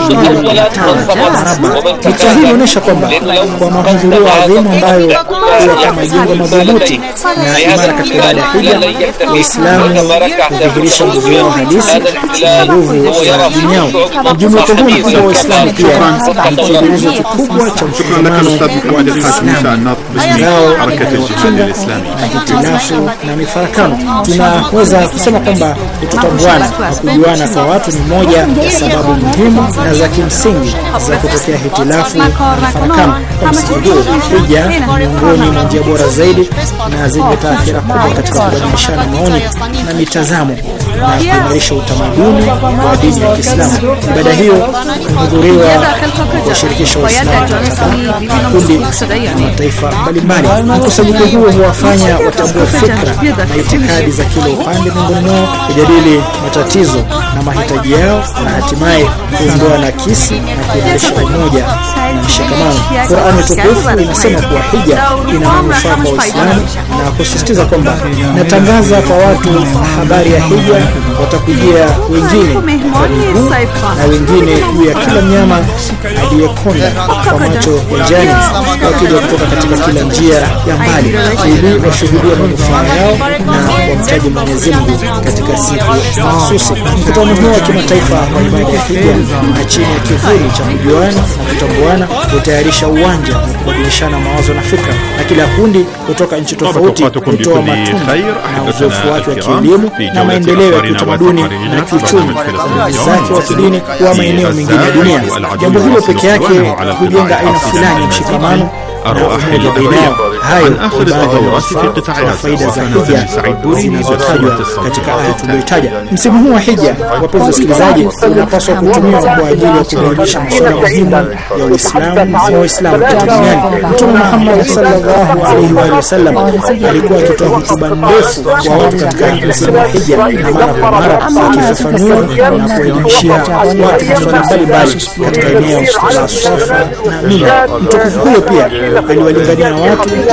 picha hii inaonyesha kwamba kwa mahudhurio adhimu ambayo huwa kama jengo madhubuti na imara katika ibada ya hija, Waislamu kudhihirisha nguvu yao halisi na nguvu ya dini yao. Mjumuiko huu kwa Waislamu pia ni kielelezo kikubwa cha mshikamano wa Uislamu nao harakati ya Islam na hitilafu na mifarakano. Tunaweza kusema kwamba kutotambuana na kujuana kwa watu ni moja ya sababu muhimu na za kimsingi za kutokea hitilafu na mifarakano. Kwa msingi huo, hija ni miongoni mwa njia bora zaidi na zenye taathira kubwa katika kubadilishana maoni na mitazamo na kuimarisha utamaduni wa dini ya Kiislamu. Ibada hiyo inahudhuriwa kwa shirikisho la Waislamu katika kundi na mataifa mbalimbali. Mkusanyiko huo huwafanya watambue fikra na itikadi za kila upande miongoni mwao, kujadili matatizo na mahitaji yao, na hatimaye kuondoa nakisi na kuimarisha umoja na mshikamano. Qur'ani tukufu inasema kuwa hija ina manufaa kwa Waislamu na kusisitiza kwamba natangaza kwa watu habari ya hija, watakujia wengine kwa miguu na wengine juu ya kila mnyama aliyekonda kwa macho ya njani, wakija kutoka katika kila njia ya mbali ili washuhudie manufaa yao na wamtaji Mwenyezi Mungu katika siku mahsusi. Mkutano huo wa kimataifa wa ibada ya hija na chini ya kivuli cha kujuana na kutambuana hutayarisha uwanja wa kubadilishana mawazo na fikra, na kila kundi kutoka nchi tofauti kutoa matunda na uzoefu wake wa kielimu na maendeleo ya kitamaduni na kiuchumi zake wa kidini kwa maeneo mengine ya dunia. Jambo hilo pekee yake hujenga aina fulani ya mshikamano na umoja bainao. Hayo ni baadhi ya faida za hija zinazotajwa katika aya tuliyotaja. Msimu huu wa hija, wapenzi wasikilizaji, unapaswa kutumiwa kwa ajili ya kubadilisha masuala muhimu ya Uislamu na Waislamu duniani. Mtume Muhammad sallallahu alaihi wa sallam alikuwa akitoa hotuba ndefu kwa watu katika msimu wa hija, na mara kwa mara akifafanua na kuelimishia watu masuala mbalimbali katika eneo la Safa na Mina. Mtukufu huyo pia aliwalingania watu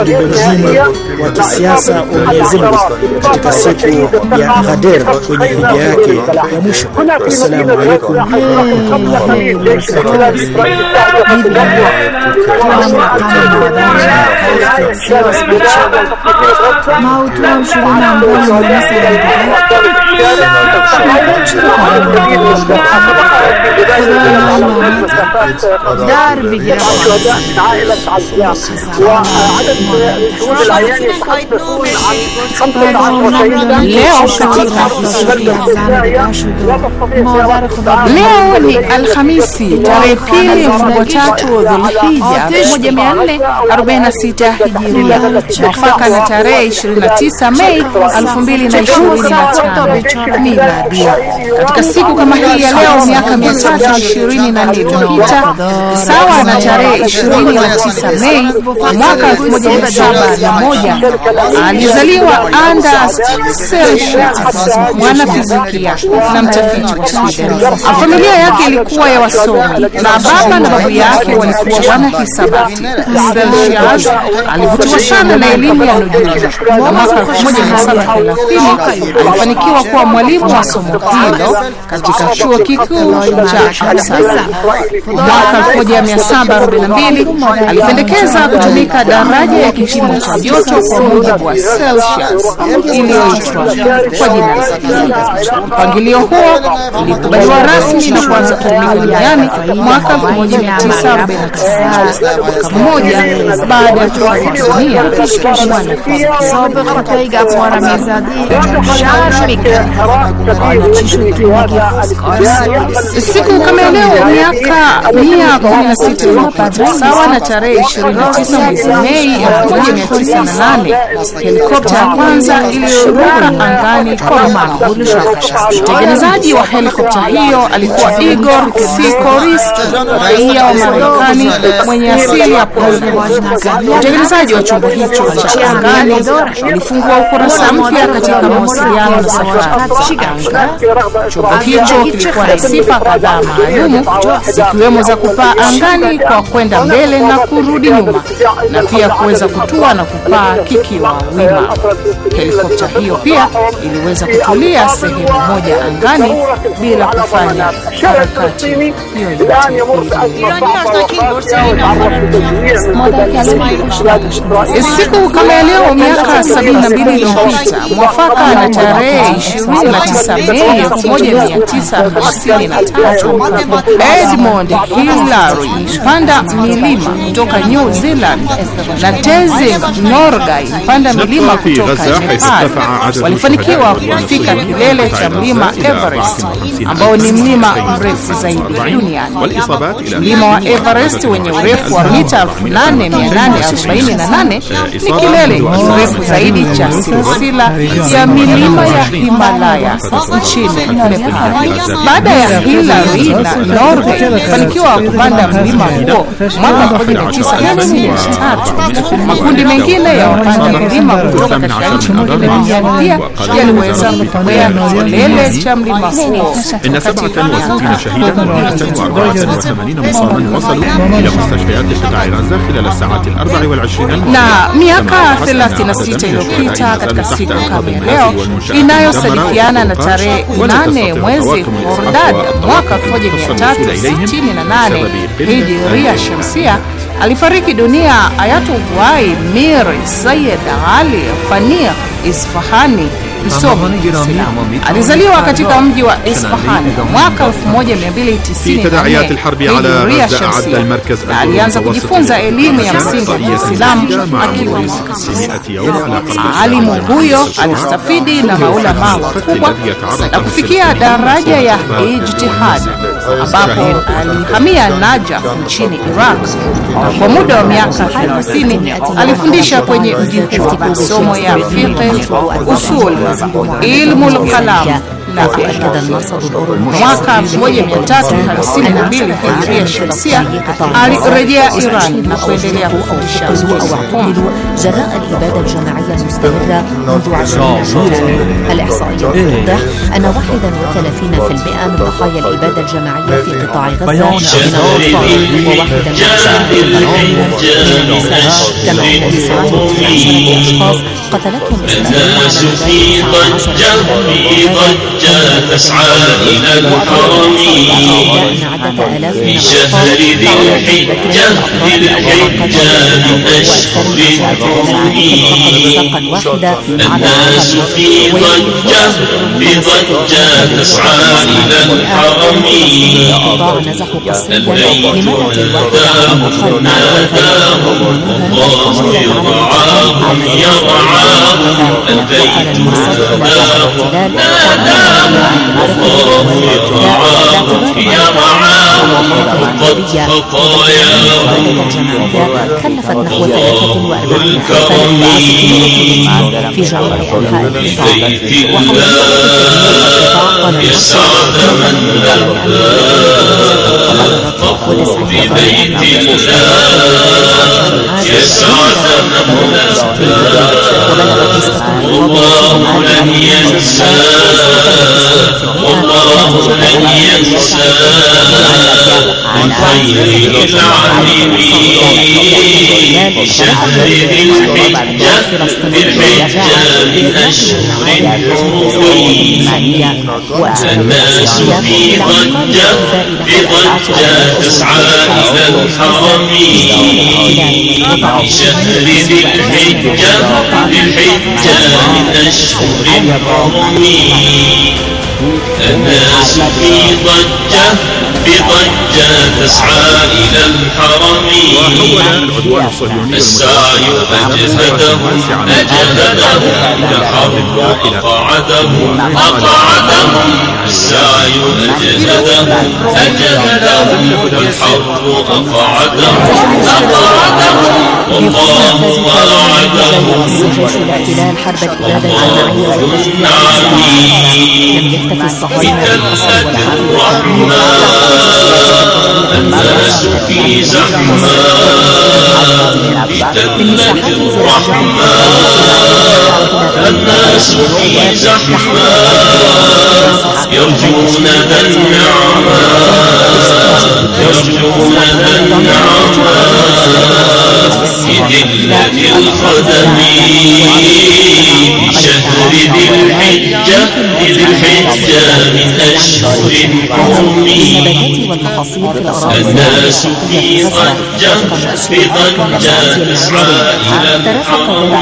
ujumbe muhimu wa kisiasa wa Mwenyezi Mungu katika siku ya Ghadir kwenye hija yake ya mwisho. Assalamu alaykum wa rahmatullahi wa دار بيجرا leo katika historia leo ni Alhamisi tarehe pili mfungo tatu Dhulhijja elfu moja mia nne arobaini na sita Hijiria, mwafaka na tarehe ishirini na tisa Mei elfu mbili na ishirini na tano Miladia. Katika siku kama hii ya leo miaka mia tatu ishirini na nne iliyopita, sawa na tarehe ishirini na tisa Mei mwaka elfu moja mia saba na moja, alizaliwa Anders Celsius, mwanafizikia na mtafiti wa Sweden. Familia yake ilikuwa ya wasomi na baba na babu yake walikuwa wanahisabati. Celsius alivutiwa sana na elimu ya nujumu na mwaka elfu moja mia saba thelathini alifanikiwa kuwa mwalimu wa somo hilo katika chuo kikuu cha Uppsala. Mwaka elfu moja mia saba arobaini na mbili alipendekeza kutumika daraja ya kipimo cha joto kwa mujibu wa Celsius iliyoitwa kwa jina lake. Mpangilio huo ulikubaliwa rasmi na kuanza kutumika duniani mwaka elfu moja mia tisa arobaini na tisa, mwaka mmoja baada ya kuanzia siku kama leo miaka mia kumi na sita iliyopita, sawa na tarehe ishirini na tisa mwezi Mei elfu moja mia tisa na nane, helikopta ya kwanza iliyoruka angani kwa magharibi. Mtengenezaji wa helikopta hiyo alikuwa Igor Sikorsky, raia wa Marekani mwenye asili ya Poland. Mtengenezaji wa chombo hicho cha angani alifungua ukurasa mpya katika mawasiliano na safari za anga. Chombo hicho kilikuwa na sifa kadhaa maalumu, zikiwemo za kupaa angani kwa kwenda mbele na kurudi nyuma, na pia kuweza kutua na kupaa kikiwa wima. Helikopta hiyo pia iliweza kutulia sehemu moja angani bila kufanya harakati yoyote. Siku kama leo miaka sabini na mbili iliyopita, mwafaka na tarehe ishirini na tisa Mei elfu moja mia tisa hamsini na tatu, Edmund Hillary mpanda milima kutoka New Zealand na Tenzing Norgay mpanda milima kutoka Japan walifanikiwa kufika kilele cha mlima Everest, ambao ni mlima mrefu zaidi duniani. Mlima wa Everest wenye urefu wa mita elfu nane mia nane arobaini na nane ni kilele kirefu zaidi cha silsila ya milima ya Himalaya nchini Nepal. Baada ya Hillary na Norgay kufanikiwa kupanda mlima huo mwaka elfu moja mia tisa hamsini na tatu, makundi mengine ya wapanda milima kutoka katika nchi nyingine duniani pia yaliweza kukwea kilele cha mlima huo. إن سبعة وستين شهيدا ومئة وأربعة وثمانين مصابا وصلوا إلى مستشفيات قطاع غزة خلال الساعات الأربع والعشرين. Na miaka thelathini na sita iliyopita katika siku kama leo inayosadifiana na tarehe nane mwezi Hordad mwaka elfu moja mia tatu sitini na nane Hijiria Shamsia, alifariki dunia Ayatollah Mir Sayyid Ali Fanir Isfahani, msomi Muislamu. Alizaliwa katika mji wa Isfahan mwaka elfu moja mia mbili tisini na nne Hijiria Shamsia, na alianza kujifunza elimu ya msingi ya Uislamu akiwa alimu huyo alistafidi na maulama wakubwa na kufikia daraja ya ijtihad, ambapo alihamia Najaf nchini Iraq. Kwa muda wa miaka thelathini alifundisha kwenye mji huo masomo ya fiqh, usul, ilmu al-kalam la mwaka elfu moja mia tatu hamsini na mbili Hijria Shamsia alirejea Iran na kuendelea kufundisha Qom. جراء الإبادة الجماعية المستمرة منذ عشرين شهرا. الإحصائيات توضح أن واحد وثلاثين بالمئة من ضحايا الإبادة الجماعية في قطاع غزة من الأطفال وواحد وعشرين بالمئة من النساء، كما أن تسعة وعشرين أشخاص قتلتهم الناس في ضجة في ضجة تسعى إلى الحرم في شهر ذي الحجة ذي الحجة من أشهر الحرم. الناس في ضجة في ضجة تسعى إلى الحرم. البيت ناداهم ناداهم الله يرعاهم يرعاهم. البيت ناداهم ناداهم الله يرعاهم يرعاهم. قد خطاياهم كلفت نحو ثلاثة وأربعين في جميع أنحاء القطاع، وحول يسعد من طفوا في بيت الله يسعد من والله لن ينسى والله لن ينسى من خير العالمين. شهر ذي الحجة ذي الحجة من أشهر الحرم. الناس في ضجة في ضجة تسعى إلى الحرم. شهر ذي الحجة ذي الحجة من أشهر الحرم. الناس في ضجة بضجة تسعى إلى الحرم. السعي أجهدهم أجهدهم الحرب أقعدهم أقعدهم. السعي أجهدهم أجهدهم الحرب أقعدهم أقعدهم. والله وعدهم والله النعيم بتلة الرحمن. الناس في زحمة بتلة الرحمن. الناس في زحمة يرجون ذا النعمة يرجون ذا النعمة بذلة القدم. شهر ذي الحجة ذي الحجة من أشهر الحرم. الناس في ضجة في ضجة تسعى إلى الحرم.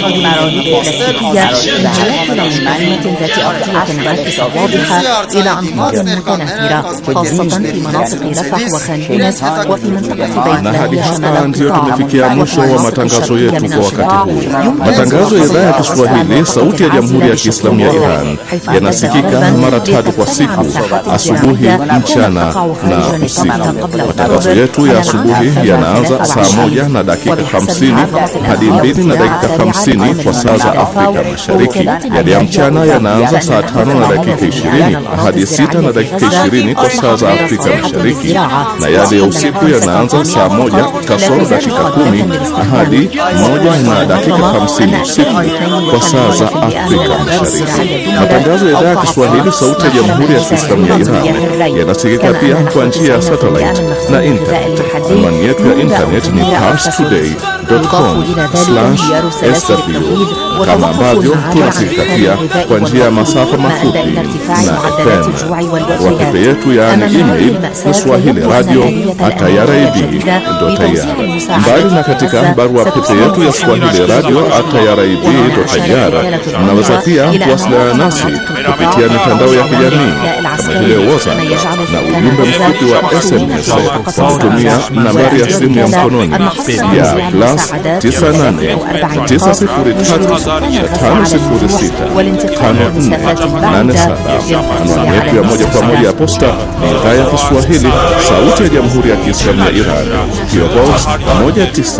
ذات أغطية عاكسة واضحة إلى أمطار متناثرة خاصة في مناطق رفح وخان يونس وفي منطقة بيت لاهيا شمال tumefikia mwisho wa matangazo yetu kwa wakati huu. Matangazo ya idhaa ya Kiswahili sauti ya Jamhuri ya Kiislamu ya Iran yanasikika mara tatu kwa siku, asubuhi, mchana na usiku. Matangazo yetu ya asubuhi yanaanza saa moja na dakika hamsini hadi mbili na dakika hamsini kwa saa za Afrika Mashariki. Yale ya mchana yanaanza saa tano na dakika ishirini hadi sita na dakika ishirini kwa saa za Afrika Mashariki, na yale ya usiku yanaanza saa moja kasoro dakika kumi hadi moja na dakika hamsini usiku kwa saa za Afrika Mashariki. Matangazo ya idhaa ya Kiswahili sauti ya Jamhuri ya Kiislamu ya Iran yanasikika pia kwa njia ya satellite na internet. Anwani yetu ya internet ni pars today dot com slash s w, kama ambavyo tunasikika pia kwa njia ya masafa mafupi na F M. Wapepe yetu yaani email ni swahili radio at irib dot i r. Mbali na katika barua pepe yetu ya swahili radio at irib dot i r, mnaweza pia kuwasiliana nasi kupitia mitandao ya kijamii kama vile WhatsApp na ujumbe mfupi wa S M S kwa kutumia nambari ya simu ya mkononi ya plus tisa nane tisa sifuri tatu tano sifuri sita tano nne nane saba. Anwani yetu ya moja kwa moja ya posta ni idhaa ya Kiswahili sauti ya Jamhuri ya Kiislamu ya Iran, P O Box moja tisa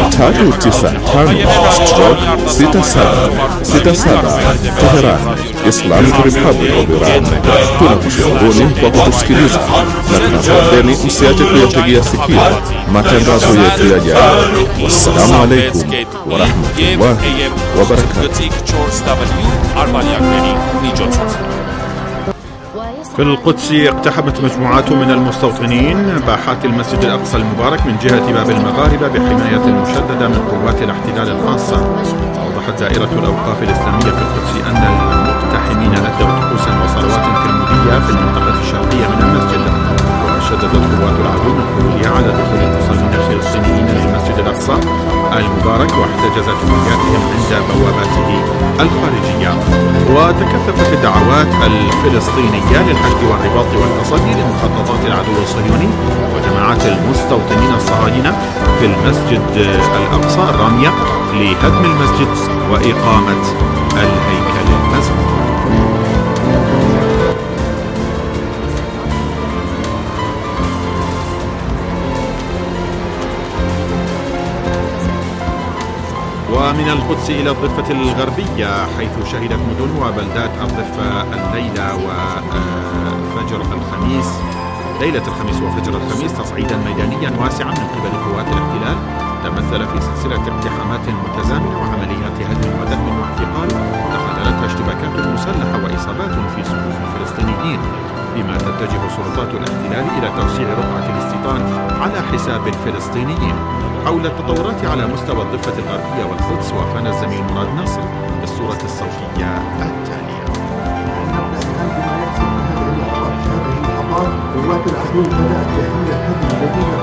tatu tisa tano stroke sita saba sita saba Tehran, Islamic Republic of Iran. Tunakushauruni kwa kutusikiliza na tunakuombeni msiache kuyategea sikio matangazo yetu yajayo. Wassalamu alaikum wa rahmatullahi wa barakatuh. في القدس اقتحمت مجموعات من المستوطنين باحات المسجد الأقصى المبارك من جهة باب المغاربة بحماية مشددة من قوات الاحتلال الخاصة. أوضحت دائرة الأوقاف الإسلامية في القدس أن المقتحمين أدوا طقوسا وصلوات تلمودية في المنطقة الشرقية من المسجد، وشددت قوات العدو من قبولها على دخول المصلين الفلسطينيين للمسجد الأقصى المبارك واحتجزت وجهاتهم عند بواباته الخارجية. وتكثفت الدعوات الفلسطينية للحشد والرباط والتصدي لمخططات العدو الصهيوني وجماعات المستوطنين الصهاينة في المسجد الأقصى الرامية لهدم المسجد وإقامة الهيكل المسجد. ومن القدس إلى الضفة الغربية حيث شهدت مدن وبلدات الضفة الليلة وفجر الخميس ليلة الخميس وفجر الخميس تصعيدا ميدانيا واسعا من قبل قوات الاحتلال تمثل في سلسلة اقتحامات متزامنة وعمليات هدم ودهم واحتقان تخللتها اشتباكات مسلحة وإصابات في صفوف الفلسطينيين، بما تتجه سلطات الاحتلال إلى توسيع رقعة الاستيطان على حساب الفلسطينيين. حول التطورات على مستوى الضفة الغربية والقدس وافانا الزميل مراد ناصر بالصورة الصوتية التالية. قوات العدو بدأت بحملة هدم جديدة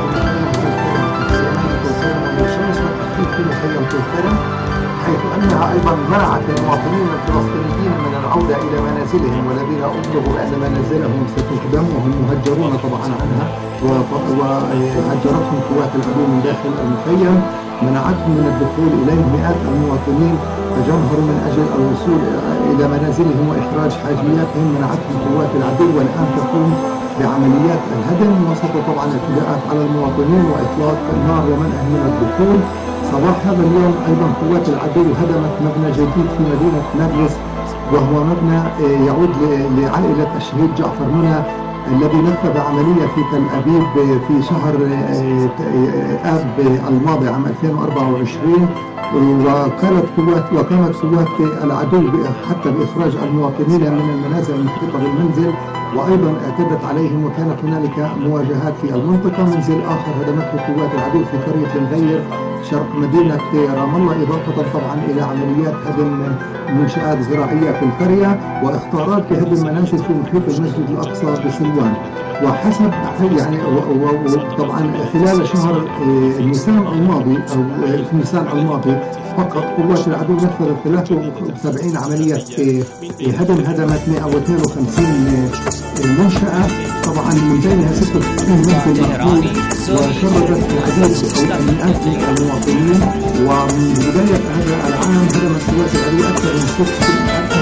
في الشمس والتخفيف في مخيم الكرم، حيث أنها أيضا منعت المواطنين الفلسطينيين من العودة إلى منازلهم، والذين أبلغوا أن منازلهم ستهدم وهم مهجرون طبعا عنها، وهجرتهم قوات العدو من داخل المخيم، منعتهم من الدخول إليه مئات المواطنين تجمهروا من أجل الوصول إلى منازلهم وإخراج حاجياتهم، منعتهم قوات العدو والآن تقوم بعمليات الهدم وسط طبعا اعتداءات على المواطنين وإطلاق النار ومنعهم من الدخول. صباح هذا اليوم أيضا قوات العدو هدمت مبنى جديد في مدينة نابلس، وهو مبنى يعود لعائلة الشهيد جعفر منى الذي نفذ عملية في تل أبيب في شهر آب الماضي عام ألفين وأربعة وعشرين، وكانت قوات وقامت قوات العدو حتى بإخراج المواطنين من المنازل المحيطة بالمنزل، وأيضا اعتدت عليهم، وكانت هنالك مواجهات في المنطقة. منزل آخر هدمته قوات العدو في قرية الغير شرق مدينة رام الله، إضافة طبعا إلى عمليات هدم منشآت زراعية في القرية واختارات بهدم منازل في محيط المسجد الأقصى بسلوان. وحسب يعني وطبعا خلال شهر نيسان الماضي أو في نيسان الماضي فقط قوات العدو نفذت ثلاثة وسبعين عملية هدم، هدمت مئة واثنين وخمسين منشأة، طبعا من بينها ستة وستين منزل مقبول، وشردت العديد أو المئات من المواطنين. ومن بداية هذا العام هدمت قوات العدو أكثر من ستمائة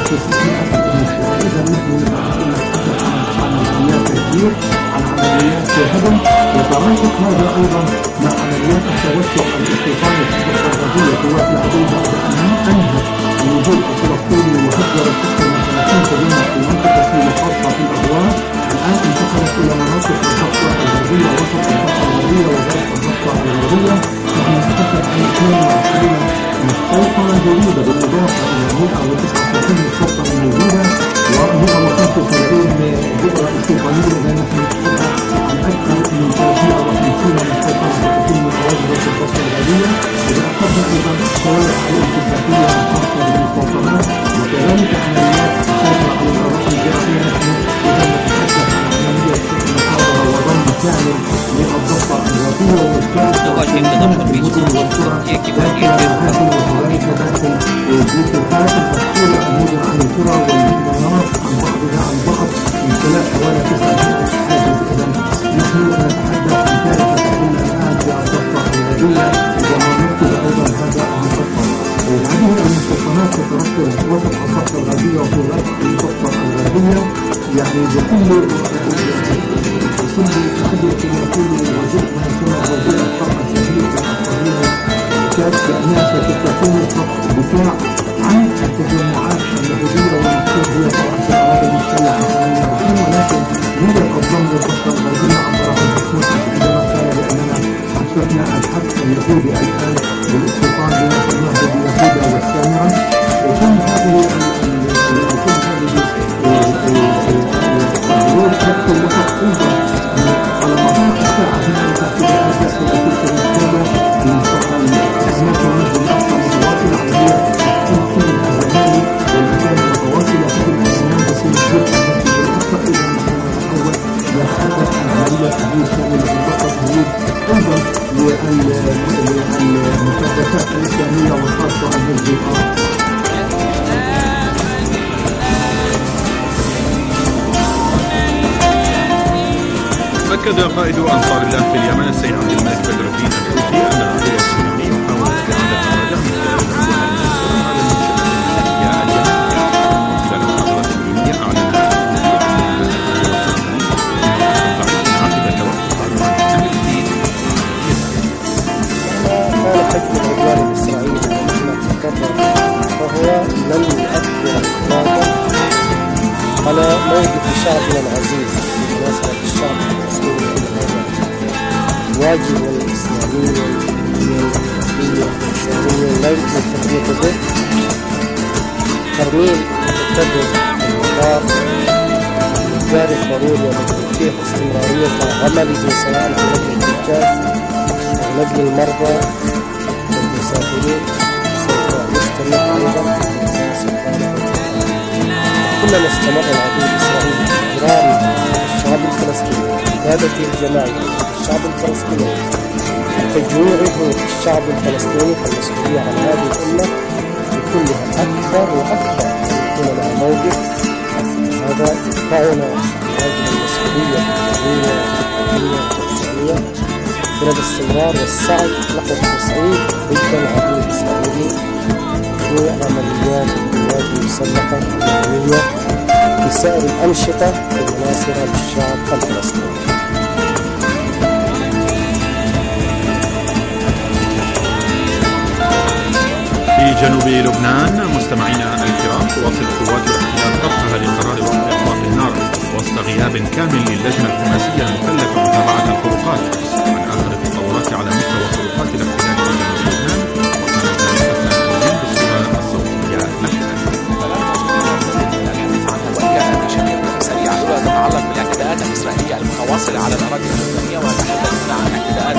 منشأة. إذا نحن نتحدث عن عمليات تهجير، عن عمليات هدم، يترافق هذا أيضا مع عمليات التوسع الاستيطاني في الضفة الغربية. قوات العدو بعد أن أنهت الوجود الفلسطيني وهجرت أكثر من ثلاثين تجمع في منطقة سيلة خاصة في الأدوار، الآن انتقلت إلى مناطق الضفة الغربية وسط الضفة الغربية وغرب الضفة الغربية. نحن نتحدث عن اثنين وعشرين مستوطنة جديدة بالإضافة إلى مئة وتسعة وثلاثين مستوطنة موجودة ومئة وخمسة وسبعين بؤرة استيطانية. إذا نحن نتحدث عن أكثر من ثلاثمائة وخمسين مستوطنة تكون متواجدة في الضفة الغربية. إذا أخذنا أيضا الشوارع الانتفاعية الخاصة بالمستوطنات وكذلك عمليات السيطرة على الأراضي الزراعية، نحن إذا نتحدث عن عملية محاضرة وضم كامل للضفة الغربية والإسكان والمدن والقرى داخل المعادن وكذلك داخل بيوت الحاكم مسؤولة المدن عن القرى والمناطق عن بعضها عن بعض من خلال حوالي تسعمائة حاجز. إذا نحن نتحدث عن كارثة تحل الآن في الضفة الغربية وما نكتب أيضا هذا المخطط. هذه المستوطنات تتركز وسط الضفة الغربية وفي غرب الضفة الغربية، يعني بكل بكل تحدث كما يقول وزير من سنة وزير الطاقة الشهيد الأفضلية شك بأنها ستكون خط دفاع عن التجمعات اليهودية والمقصود هي طبعا في الأراضي المحتلة عن ثمانية وعشرين، ولكن يوجد الضم للضفة الغربية عن طريق المحمود عندما قال بأننا أثبتنا الحق اليهودي الآن بالاستيطان بنفس المهد بيهودا والسامرة. وكل هذه كل هذه الظروف تدخل لفظ أيضا على مدار الساعة هنا تحديدات يأتي تلك الرسالة بأماكن المسجد الأقصى متواصلة عملية تنقل الأزمان والمكان المتواصلة في الأزمان بسيط جدا المسجد الأقصى. إذا نحن نتحول إلى حدث عملية تهديد كاملة بالضبط تهديد أيضا للمسدسات الإسلامية والخاصة المسجد الأقصى. أكد قائد أنصار الله في اليمن السيد عبد الملك بدر الدين الحوثي أن العدو الصهيوني يحاول إعادة الرجع من خلال العدوان المنصور على المنشآت اليمنية. خلال محاضرة صهيونية أعلن عقب توقف عدوان الأمريكي. كان حجم العدوان الإسرائيلي كما تكرر فهو لن يؤثر إطلاقا على موقف شعبنا العزيز بمناسبة الشعب الفلسطيني الواجب والإسلامي والإنسانية والإنسانية لا يمكن التفريط به. ترميم متكرر المطار الإتجار الضروري والتوجيه استمرارية عمله سواء على نقل التجار أو نقل المرضى والمسافرين سوف يستمر أيضا سبحانه وتعالى. كلما استمر العدو الإسرائيلي إجرام الشعب الفلسطيني إبادته الجماعية الشعب الفلسطيني وتجويعه الشعب الفلسطيني فالمسؤولية عن هذه الأمة بكلها أكثر وأكثر أن يكون لها موقف. هذا يدفعنا هذه المسؤولية الدينية والدينية والإنسانية إلى الاستمرار والسعي نحو التصعيد ضد العدو الإسرائيلي وعمليات القوات المسلحة اليومية في سائر الأنشطة المناصرة للشعب الفلسطيني. في جنوب لبنان مستمعينا الكرام تواصل قوات الاحتلال ضبطها لقرار وقف اطلاق النار وسط غياب كامل للجنة الخماسية المكلفة بمتابعة الخروقات. ومن آخر التطورات على مستوى خروقات الاحتلال في جنوب لبنان وكانت ذلك بالصورة الصوتية نحن. تتعلق بالاعتداءات الإسرائيلية المتواصلة على الأراضي اللبنانية، وتحدثنا عن اعتداءات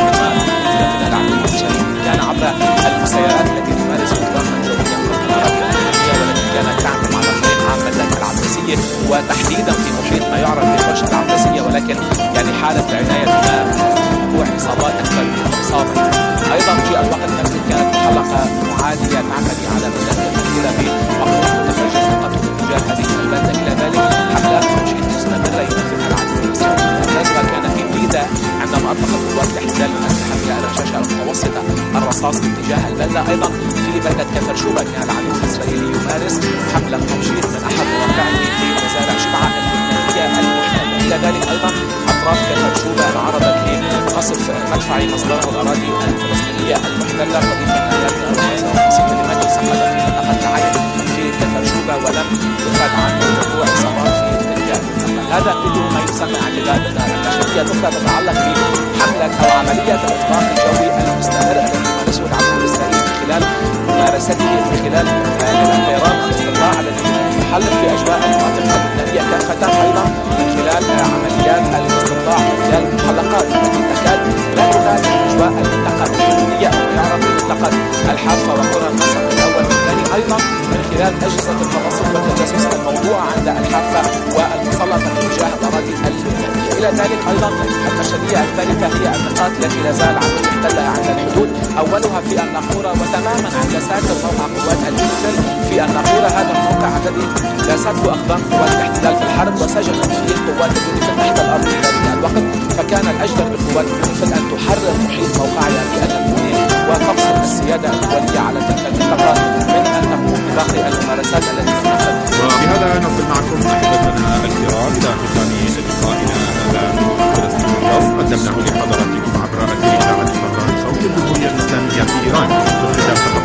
من العدو البشري كان عبر المسيرات التي تمارس إطلاقا جويا فوق الأراضي اللبنانية، والتي كانت تعمل على طريق عامة العباسية وتحديدا في محيط ما يعرف بفرش العباسية، ولكن يعني حالة عناية بما وقوع إصابات أكثر من إصابة. أيضا في الوقت نفسه كانت حلقة معادية تعتدي على بلدات كثيرة بمخطوط متفجر فقط تجاه هذه البلدة. إلى ذلك حملات توجيه مستمرة ينفذها العدو الإسرائيلي. بالنسبة كان في بليدة عندما أطلقت قوات الاحتلال من أسلحة فيها الرشاشة المتوسطة الرصاص باتجاه البلدة. أيضا في بلدة كفر شوبة كان العدو الإسرائيلي يمارس حملة توجيه من أحد مواقعه في مزارع شبعة اللبنانية المحتلة. إلى ذلك أيضا أطراف كفر شوبة تعرضت لقصف مدفعي مصدره الأراضي الفلسطينية المحتلة قضية آلاف وخمسين لمن يسحب في منطقة العين في كفر شوبة، ولم يفاد عن وقوع إصابات في تلك المنطقة. هذا كله ما يسمى اعتداء بالنار. الأشياء الأخرى تتعلق بحملة أو عملية الإطلاق الجوي المستمر التي يمارسه العدو الإسرائيلي من خلال ممارسته من خلال الطيران الاستطلاع الذي يحلق في أجواء المناطق اللبنانية كافة، أيضا من خلال عمليات الاستطلاع من خلال الحلقات التي تكاد لا تغادر أجواء المنطقة اللبنانية أو يعرف بمنطقة الحافة وقرى النصر الأول والثاني، أيضا من خلال أجهزة الترصد والتجسس الموضوعة عند الحافة والمسلطة تجاه الأراضي اللبنانية. إلى ذلك أيضا المشهدية الثالثة هي النقاط التي لا زال العدو يحتلها عند الحدود، أولها في الناقورة وتماما عند ساتر موقع قوات اليونيفيل في الناقورة. هذا الموقع الذي داسته أقدام قوات الاحتلال في الحرب وسجنت فيه قوات اليونيفيل تحت الأرض في ذلك الوقت، فكان الأجدر بقوات اليونيفيل أن تحرر محيط موقعها بأن وتفصل السيادة الدولية على تلك المنطقة من أن تقوم بباقي الممارسات التي تنفذ. وبهذا نصل معكم أحبتنا الكرام إلى ختام لقائنا هذا فلسطين اليوم، قدمناه لحضراتكم عبر أثير إذاعة البرنامج صوت الجمهورية الإسلامية في إيران.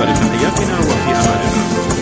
تحياتنا وفي أمان الله.